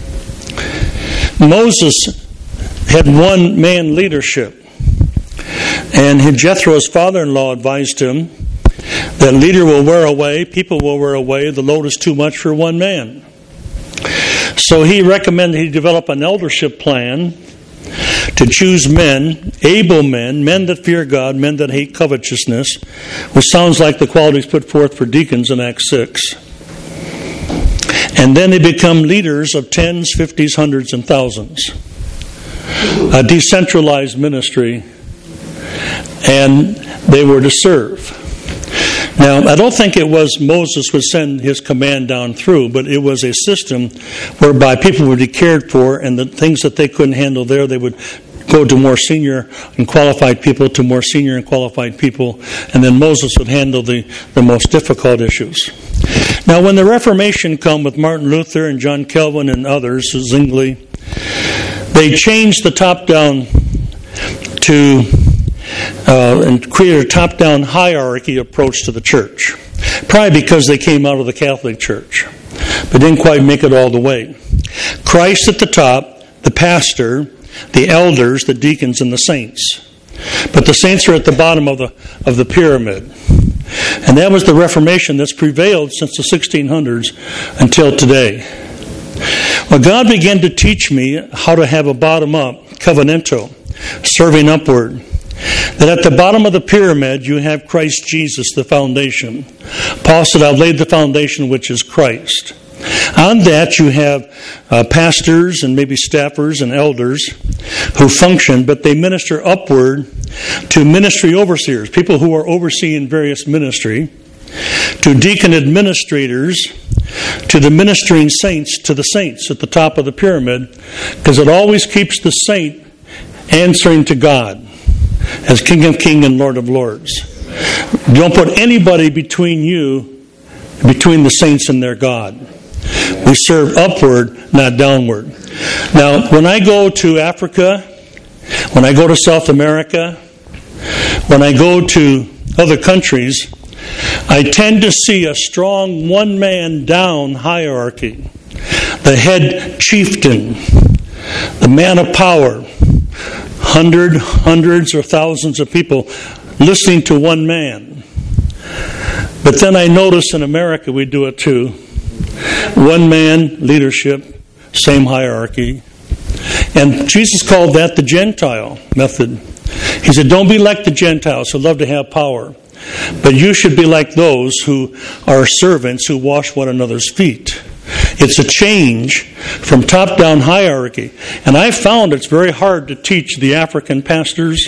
Moses had one-man leadership. And Jethro's father-in-law advised him that leader will wear away, people will wear away, the load is too much for one man. So he recommended he develop an eldership plan to choose men, able men that fear God, men that hate covetousness, which sounds like the qualities put forth for deacons in Acts 6. And then they become leaders of tens, 50s, hundreds, and thousands. A decentralized ministry, and they were to serve. Now, I don't think it was Moses would send his command down through, but it was a system whereby people would be cared for, and the things that they couldn't handle there, they would go to more senior and qualified people, to more senior and qualified people, and then Moses would handle the most difficult issues. Now, when the Reformation come with Martin Luther and John Calvin and others, Zwingli, they changed the top-down and created a top-down hierarchy approach to the church. Probably because they came out of the Catholic Church, but didn't quite make it all the way. Christ at the top, the pastor, the elders, the deacons, and the saints. But the saints are at the bottom of the pyramid. And that was the Reformation that's prevailed since the 1600s until today. Well, God began to teach me how to have a bottom-up, covenantal, serving upward. That at the bottom of the pyramid you have Christ Jesus, the foundation. Paul said, I've laid the foundation, which is Christ. On that you have pastors and maybe staffers and elders who function, but they minister upward to ministry overseers, people who are overseeing various ministry, to deacon administrators, to the ministering saints, to the saints at the top of the pyramid, because it always keeps the saint answering to God as King of Kings and Lord of Lords. Don't put anybody between the saints and their God. We serve upward, not downward. Now, when I go to Africa, when I go to South America, when I go to other countries, I tend to see a strong one-man down hierarchy. The head chieftain, the man of power, hundreds or thousands of people listening to one man. But then I notice in America we do it too. One man leadership, same hierarchy. And Jesus called that the Gentile method. He said, don't be like the Gentiles who love to have power, but you should be like those who are servants who wash one another's feet. It's a change from top-down hierarchy. And I found it's very hard to teach the African pastors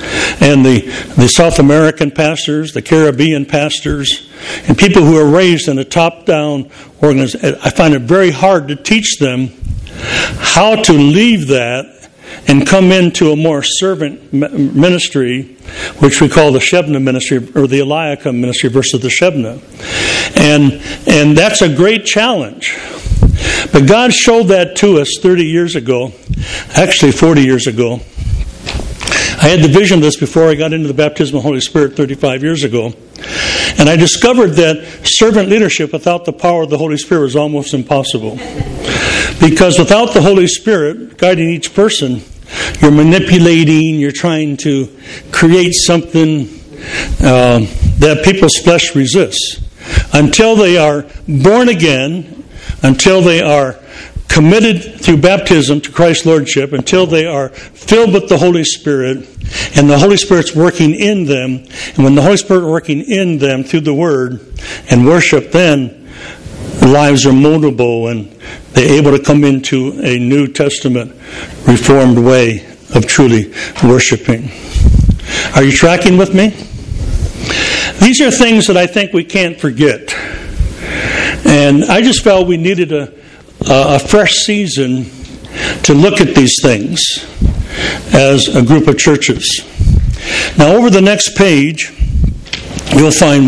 and the South American pastors, the Caribbean pastors, and people who are raised in a top-down organization, I find it very hard to teach them how to leave that and come into a more servant ministry, which we call the Shebna ministry, or the Eliakim ministry versus the Shebna. And that's a great challenge. But God showed that to us 30 years ago, actually 40 years ago. I had the vision of this before I got into the baptism of the Holy Spirit 35 years ago. And I discovered that servant leadership without the power of the Holy Spirit was almost impossible. Because without the Holy Spirit guiding each person, you're manipulating, you're trying to create something that people's flesh resists. Until they are born again, until they are committed through baptism to Christ's Lordship, until they are filled with the Holy Spirit, and the Holy Spirit's working in them, and when the Holy Spirit is working in them through the Word and worship, then their lives are moldable and they're able to come into a New Testament reformed way of truly worshiping. Are you tracking with me? These are things that I think we can't forget. And I just felt we needed a fresh season to look at these things as a group of churches. Now, over the next page, you'll find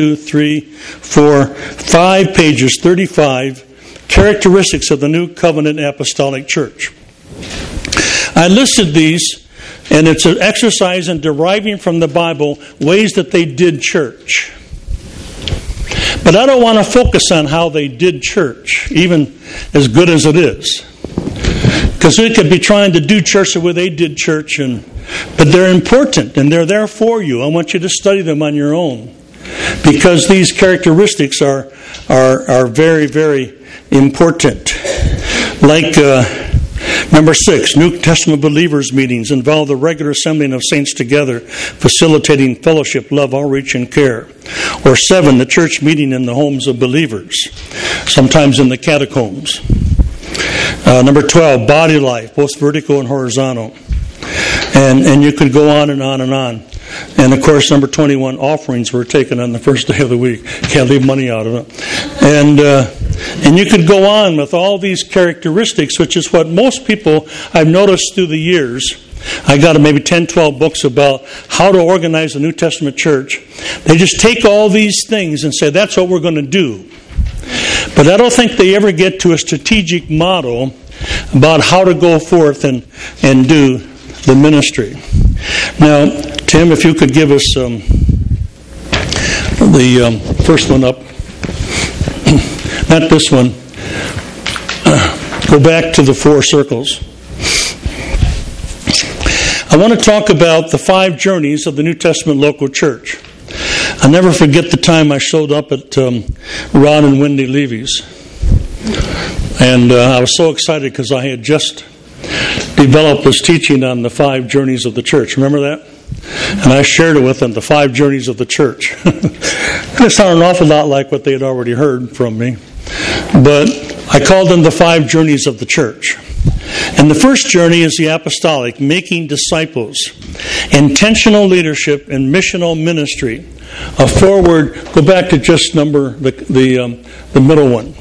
5 pages, 35 characteristics of the New Covenant Apostolic Church. I listed these, and it's an exercise in deriving from the Bible ways that they did church. But I don't want to focus on how they did church, even as good as it is. Because we could be trying to do church the way they did church, but they're important and they're there for you. I want you to study them on your own. Because these characteristics are very, very important. Like number 6, New Testament believers meetings involve the regular assembling of saints together, facilitating fellowship, love, outreach, and care. Or 7, the church meeting in the homes of believers, sometimes in the catacombs. Number 12, body life, both vertical and horizontal. And you could go on and on and on. And of course, number 21, offerings were taken on the first day of the week. Can't leave money out of it. And you could go on with all these characteristics, which is what most people I've noticed through the years. I got maybe 10, 12 books about how to organize a New Testament church. They just take all these things and say, that's what we're going to do. But I don't think they ever get to a strategic model about how to go forth and do the ministry. Now, Tim, if you could give us the first one up. Not this one. Go back to the 4 circles. I want to talk about the 5 journeys of the New Testament local church. I'll never forget the time I showed up at Ron and Wendy Levy's. And I was so excited because I had just developed this teaching on the 5 journeys of the church. Remember that? And I shared it with them, the 5 journeys of the church. It sounded an awful lot like what they had already heard from me. But I called them the 5 journeys of the church. And the first journey is the apostolic, making disciples, intentional leadership, and missional ministry. A forward, go back to just the middle one.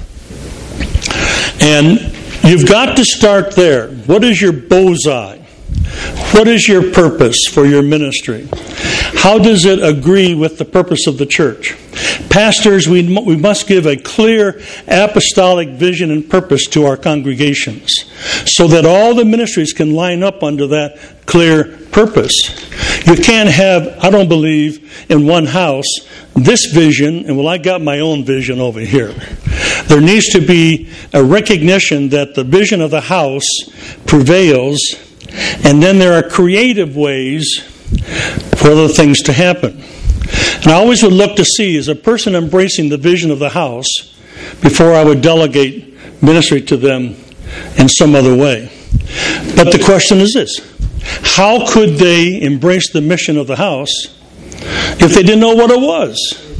And you've got to start there. What is your bullseye? What is your purpose for your ministry? How does it agree with the purpose of the church? Pastors, we must give a clear apostolic vision and purpose to our congregations so that all the ministries can line up under that clear purpose. You can't have, I don't believe, in one house, this vision, and I got my own vision over here. There needs to be a recognition that the vision of the house prevails, and then there are creative ways for other things to happen. And I always would look to see, is a person embracing the vision of the house before I would delegate ministry to them in some other way. But the question is this: how could they embrace the mission of the house if they didn't know what it was?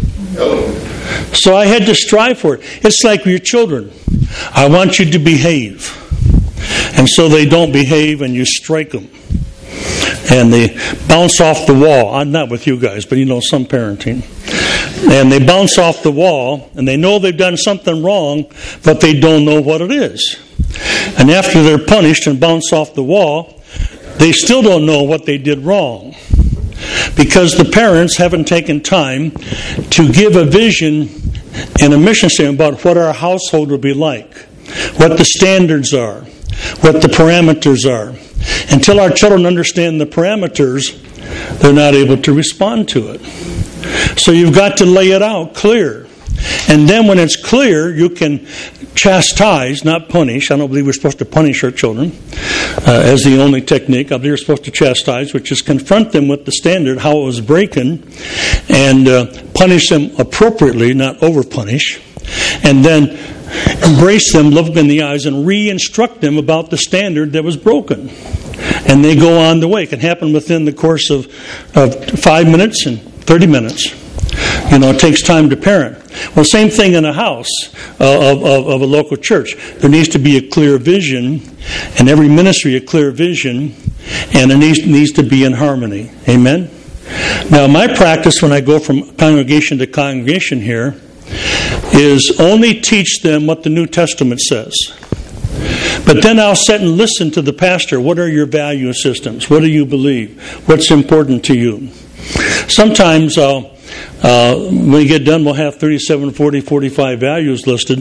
So I had to strive for it. It's like your children. I want you to behave. And so they don't behave and you strike them. and they bounce off the wall. I'm not with you guys, but some parenting. And they bounce off the wall, and they know they've done something wrong, but they don't know what it is. And after they're punished and bounce off the wall, they still don't know what they did wrong, because the parents haven't taken time to give a vision and a mission statement about what our household will be like, what the standards are, what the parameters are. Until our children understand the parameters, they're not able to respond to it. So you've got to lay it out clear. And then when it's clear, you can chastise, not punish. I don't believe we're supposed to punish our children as the only technique. I believe we're supposed to chastise, which is confront them with the standard, how it was breaking, and punish them appropriately, not over-punish. And then embrace them, look them in the eyes, and re-instruct them about the standard that was broken. And they go on the way. It can happen within the course of 5 minutes and 30 minutes. It takes time to parent. Well, same thing in a house of a local church. There needs to be a clear vision, and every ministry a clear vision, and it needs to be in harmony. Amen? Now, my practice when I go from congregation to congregation here is only teach them what the New Testament says. But then I'll sit and listen to the pastor. What are your value systems? What do you believe? What's important to you? Sometimes when we get done, we'll have 37, 40, 45 values listed.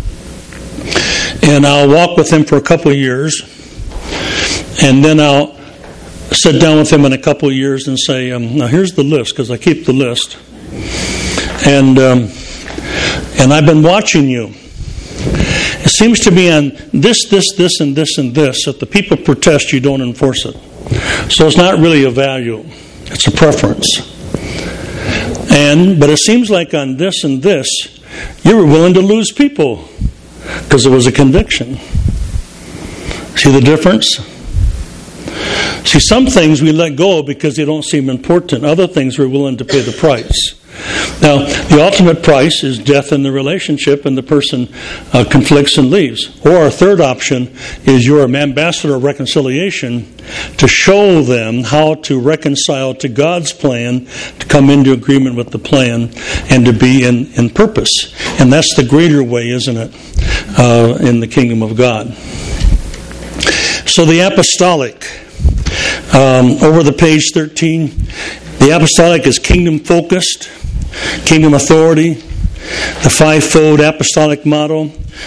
And I'll walk with him for a couple of years. And then I'll sit down with him in a couple of years and say, now here's the list, because I keep the list. And I've been watching you. It seems to be on this, and this, and this, that the people protest, you don't enforce it. So it's not really a value. It's a preference. But it seems like on this and this, you were willing to lose people because it was a conviction. See the difference? See, some things we let go because they don't seem important. Other things we're willing to pay the price. Now, the ultimate price is death in the relationship, and the person conflicts and leaves. Or a third option is you're an ambassador of reconciliation to show them how to reconcile to God's plan, to come into agreement with the plan, and to be in purpose. And that's the greater way, isn't it, in the kingdom of God. So the apostolic, over the page 13, the apostolic is kingdom-focused, kingdom authority, the fivefold apostolic model,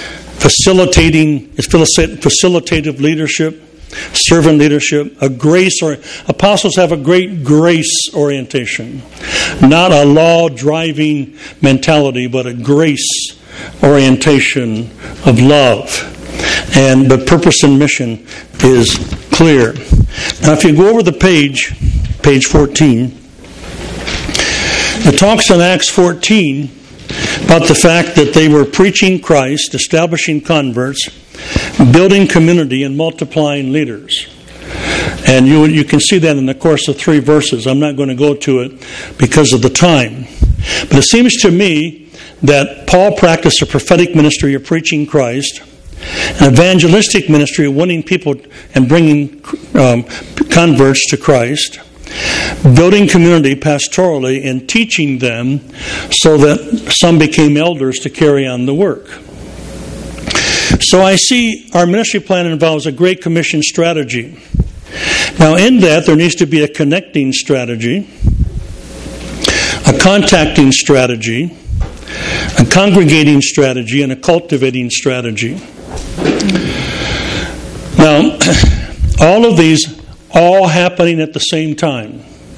facilitative leadership, servant leadership, apostles have a great grace orientation, not a law-driving mentality, but a grace orientation of love. But purpose and mission is clear. Now, if you go over the page 14, it talks in Acts 14 about the fact that they were preaching Christ, establishing converts, building community, and multiplying leaders. And you can see that in the course of 3 verses. I'm not going to go to it because of the time. But it seems to me that Paul practiced a prophetic ministry of preaching Christ, an evangelistic ministry of winning people and bringing converts to Christ, building community pastorally and teaching them so that some became elders to carry on the work. So I see our ministry plan involves a Great Commission strategy. Now in that there needs to be a connecting strategy, a contacting strategy, a congregating strategy, and a cultivating strategy. Now, all of these all happening at the same time.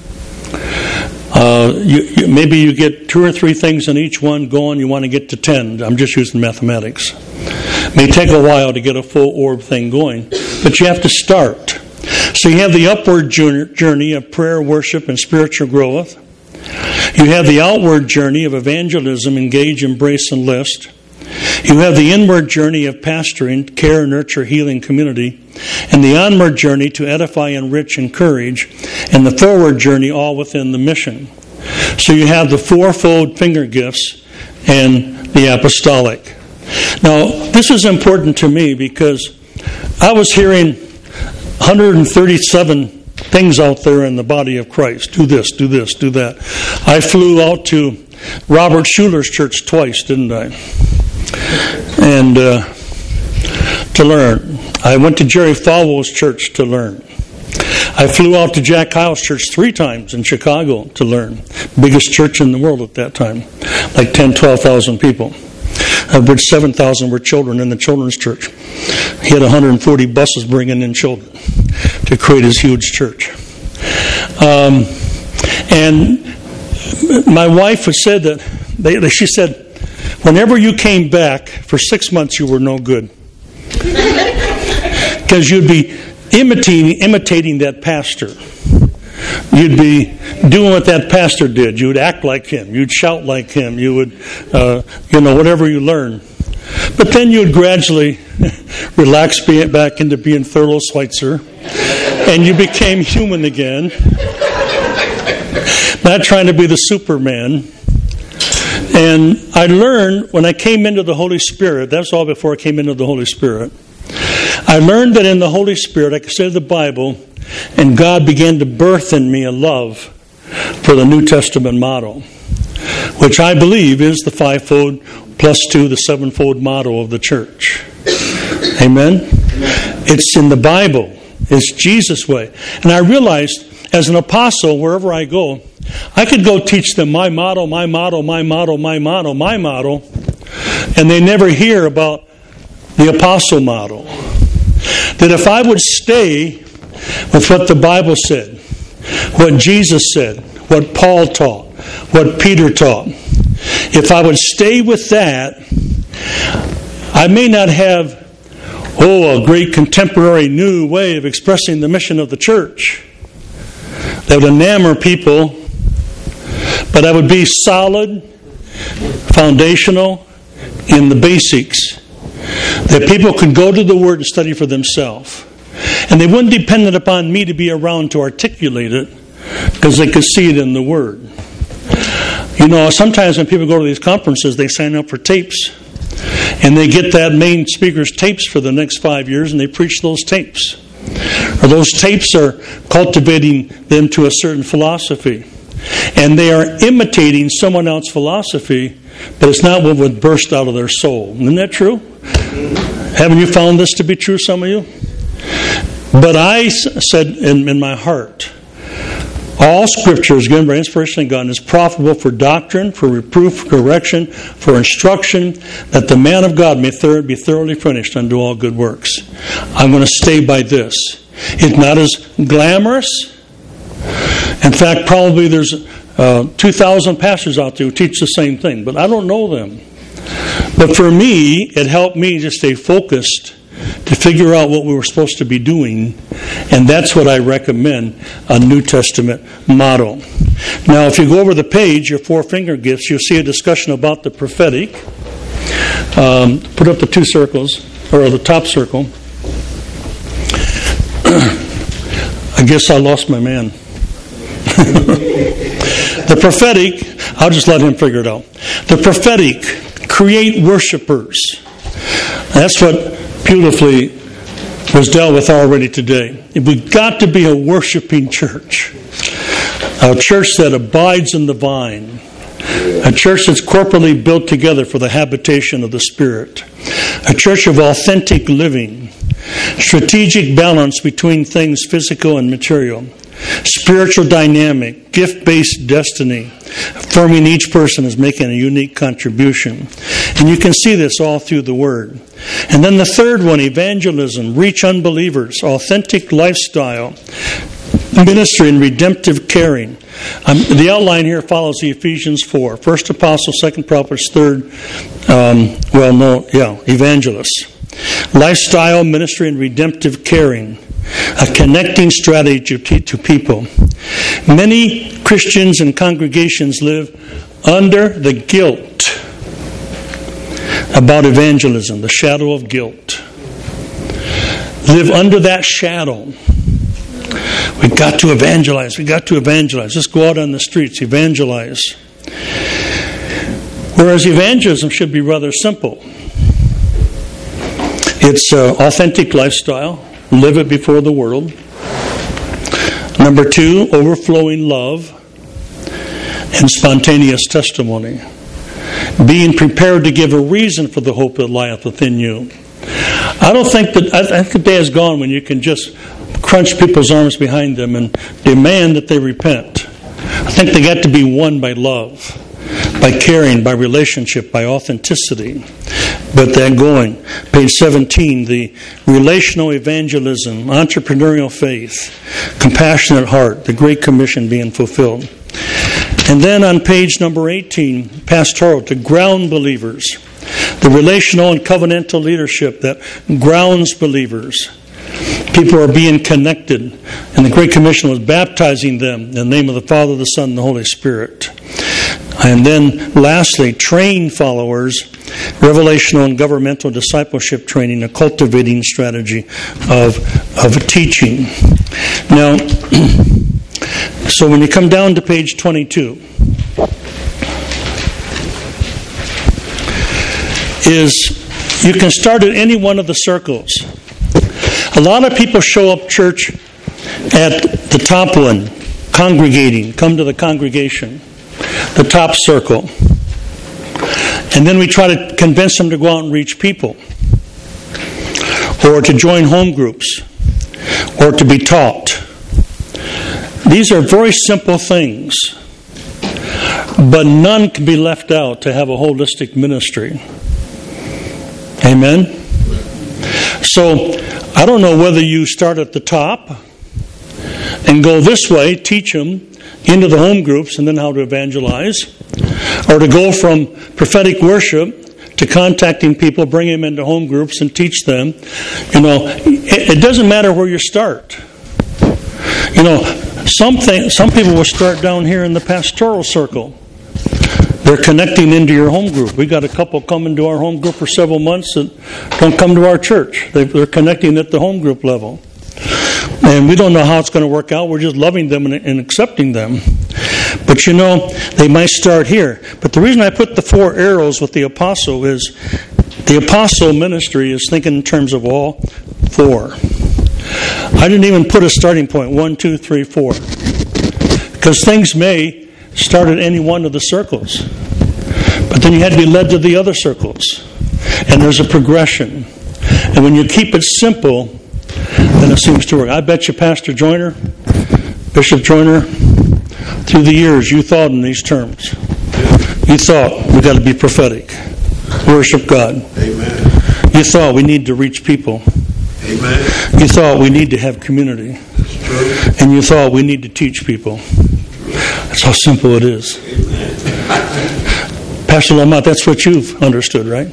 Maybe you get 2 or 3 things in each one going, you want to get to 10. I'm just using mathematics. It may take a while to get a full orb thing going, but you have to start. So you have the upward journey of prayer, worship, and spiritual growth. You have the outward journey of evangelism, engage, embrace, and list. You have the inward journey of pastoring, care, nurture, healing, community, and the onward journey to edify, enrich, encourage, and the forward journey all within the mission. So you have the 4-fold finger gifts and the apostolic. Now, this is important to me because I was hearing 137 things out there in the body of Christ. Do this, do this, do that. I flew out to Robert Schuller's church twice, didn't I? And to learn. I went to Jerry Falwell's church to learn. I flew out to Jack Kyle's church 3 times in Chicago to learn. Biggest church in the world at that time. Like 10, 12,000 people. Of which 7,000 were children in the children's church. He had 140 buses bringing in children to create his huge church. And my wife said that, she said, whenever you came back, for 6 months you were no good. Because you'd be imitating that pastor. You'd be doing what that pastor did. You would act like him. You'd shout like him. You would, whatever you learn. But then you would gradually relax back into being Thurlow Schweitzer. And you became human again. Not trying to be the Superman. And I learned when I came into the Holy Spirit, that's all before I came into the Holy Spirit, I learned that in the Holy Spirit, I considered the Bible, and God began to birth in me a love for the New Testament model, which I believe is the 5-fold plus 2, the 7-fold model of the church. Amen? It's in the Bible. It's Jesus' way. And I realized, as an apostle, wherever I go, I could go teach them my model, my model, my model, my model, my model, and they never hear about the apostle model. That if I would stay with what the Bible said, what Jesus said, what Paul taught, what Peter taught, if I would stay with that, I may not have, a great contemporary new way of expressing the mission of the church that would enamor people, but I would be solid, foundational in the basics, that people could go to the Word and study for themselves. And they wouldn't depend upon me to be around to articulate it, because they could see it in the Word. Sometimes when people go to these conferences, they sign up for tapes. And they get that main speaker's tapes for the next 5 years, and they preach those tapes. Or those tapes are cultivating them to a certain philosophy. And they are imitating someone else's philosophy, but it's not what would burst out of their soul. Isn't that true? Haven't you found this to be true, some of you? But I said in my heart, all Scripture is given by inspiration of God and is profitable for doctrine, for reproof, for correction, for instruction, that the man of God may be thoroughly furnished unto all good works. I'm going to stay by this. It's not as glamorous. In fact, probably there's 2,000 pastors out there who teach the same thing, but I don't know them. But for me, it helped me to stay focused, to figure out what we were supposed to be doing, and that's what I recommend, a New Testament model. Now, if you go over the page, your 4-finger gifts, you'll see a discussion about the prophetic. Put up the 2 circles, or the top circle. I guess I lost my man. The prophetic, I'll just let him figure it out. The prophetic, create worshipers. That's what beautifully was dealt with already today. We've got to be a worshiping church. A church that abides in the vine. A church that's corporately built together for the habitation of the Spirit. A church of authentic living. Strategic balance between things physical and material. Spiritual dynamic, gift-based destiny, affirming each person as making a unique contribution. And you can see this all through the Word. And then the third one, evangelism, reach unbelievers, authentic lifestyle, ministry and redemptive caring. The outline here follows the Ephesians 4. First apostle, second prophets, third, evangelists. Lifestyle, ministry and redemptive caring. A connecting strategy to people. Many Christians and congregations live under the guilt about evangelism, the shadow of guilt. Live under that shadow. We've got to evangelize. We've got to evangelize. Just go out on the streets, evangelize. Whereas evangelism should be rather simple. It's authentic lifestyle. Live it before the world. Number 2, overflowing love and spontaneous testimony. Being prepared to give a reason for the hope that lieth within you. I think the day is gone when you can just crunch people's arms behind them and demand that they repent. I think they got to be won by love, by caring, by relationship, by authenticity. But then going, page 17, the relational evangelism, entrepreneurial faith, compassionate heart, the Great Commission being fulfilled. And then on page number 18, pastoral, to ground believers, the relational and covenantal leadership that grounds believers. People are being connected, and the Great Commission was baptizing them in the name of the Father, the Son, and the Holy Spirit. And then lastly, train followers, revelational and governmental discipleship training, a cultivating strategy of teaching. Now, so when you come down to page 22, you can start at any one of the circles. A lot of people show up church at the top one, congregating, come to the congregation, the top circle. And then we try to convince them to go out and reach people, or to join home groups, or to be taught. These are very simple things, but none can be left out to have a holistic ministry. Amen? So, I don't know whether you start at the top and go this way, teach them into the home groups and then how to evangelize, or to go from prophetic worship to contacting people, bring them into home groups and teach them. You know, it doesn't matter where you start. You know, some people will start down here in the pastoral circle. They're connecting into your home group. We got a couple coming to our home group for several months that don't come to our church. They're connecting at the home group level. And we don't know how it's going to work out. We're just loving them and accepting them. But you know, they might start here. But the reason I put the 4 arrows with the apostle is the apostle ministry is thinking in terms of all 4. I didn't even put a starting point, 1, 2, 3, 4. Because things may start at any one of the circles. But then you had to be led to the other circles. And there's a progression. And when you keep it simple, then it seems to work. I bet you Pastor Joyner, Bishop Joyner, through the years you thought in these terms. You thought we got to be prophetic. Worship God. Amen. You thought we need to reach people. Amen. You thought we need to have community. That's true. And you thought we need to teach people. That's how simple it is. Pastor Lamont, that's what you've understood, right?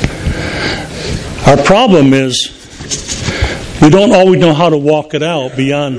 Our problem is we don't always know how to walk it out beyond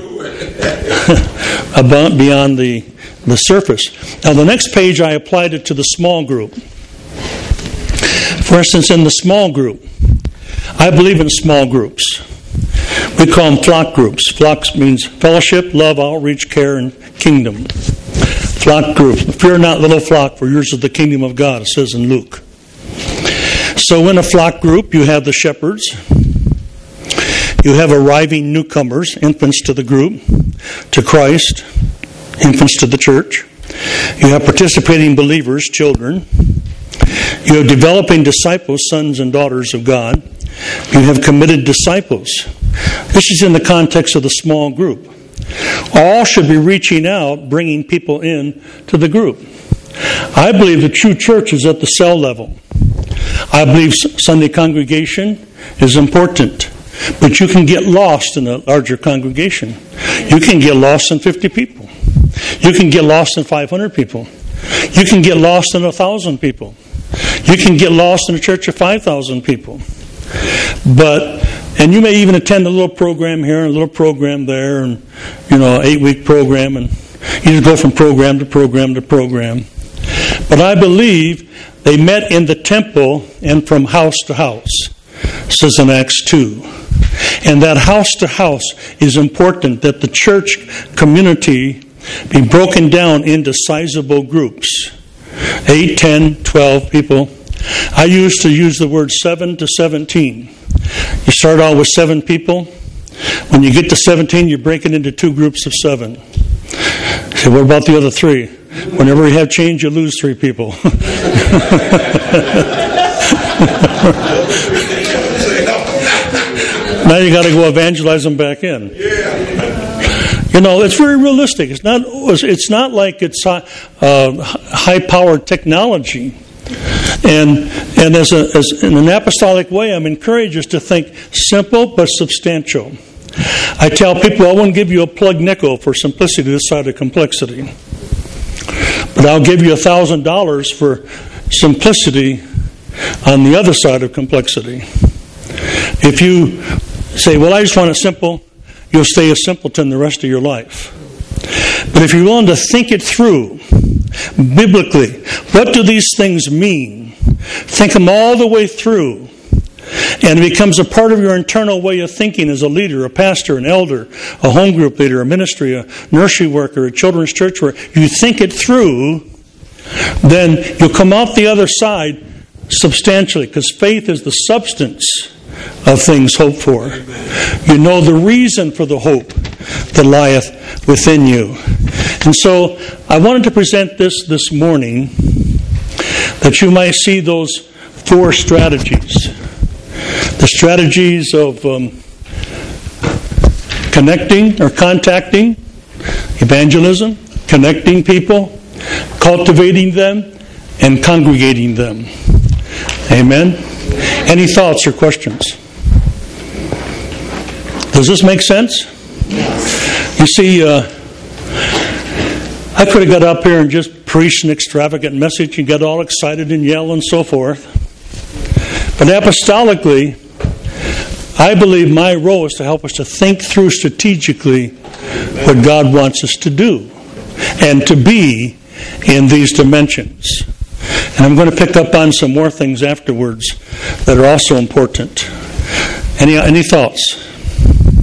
the surface. Now, the next page, I applied it to the small group. For instance, in the small group, I believe in small groups. We call them flock groups. Flocks means fellowship, love, outreach, care, and kingdom. Flock groups. Fear not, little flock, for yours is the kingdom of God, it says in Luke. So in a flock group, you have the shepherds. You have arriving newcomers, infants to the group, to Christ, infants to the church. You have participating believers, children. You have developing disciples, sons and daughters of God. You have committed disciples. This is in the context of the small group. All should be reaching out, bringing people in to the group. I believe the true church is at the cell level. I believe Sunday congregation is important. But you can get lost in a larger congregation. You can get lost in 50 people. You can get lost in 500 people. You can get lost in 1,000 people. You can get lost in a church of 5,000 people. And you may even attend a little program here and a little program there, and 8-week program, and you just go from program to program to program. But I believe they met in the temple and from house to house, it says in Acts 2. And that house to house is important, that the church community be broken down into sizable groups. 8, 10, 12 people. I used to use the word 7 to 17. You start out with 7 people, When you get to 17, you break it into 2 groups of 7. So what about the other 3? Whenever you have change, you lose 3 people. Now you got to go evangelize them back in. You know, it's very realistic. It's not like it's high-powered technology. And as in an apostolic way, I'm encouraged us to think simple but substantial. I tell people I won't give you a plug nickel for simplicity this side of complexity, but I'll give you $1,000 for simplicity on the other side of complexity. If you say, well, I just want it simple, you'll stay a simpleton the rest of your life. But if you're willing to think it through, biblically, what do these things mean? Think them all the way through. And it becomes a part of your internal way of thinking as a leader, a pastor, an elder, a home group leader, a ministry, a nursery worker, a children's church worker. You think it through, then you'll come out the other side substantially, because faith is the substance of things hoped for. You know the reason for the hope that lieth within you. And so I wanted to present this morning that you might see those 4 strategies. The strategies of connecting or contacting, evangelism, connecting people, cultivating them, and congregating them. Amen? Any thoughts or questions? Does this make sense? You see, I could have got up here and just preached an extravagant message and got all excited and yell and so forth. But apostolically, I believe my role is to help us to think through strategically what God wants us to do and to be in these dimensions. And I'm going to pick up on some more things afterwards that are also important. Any thoughts?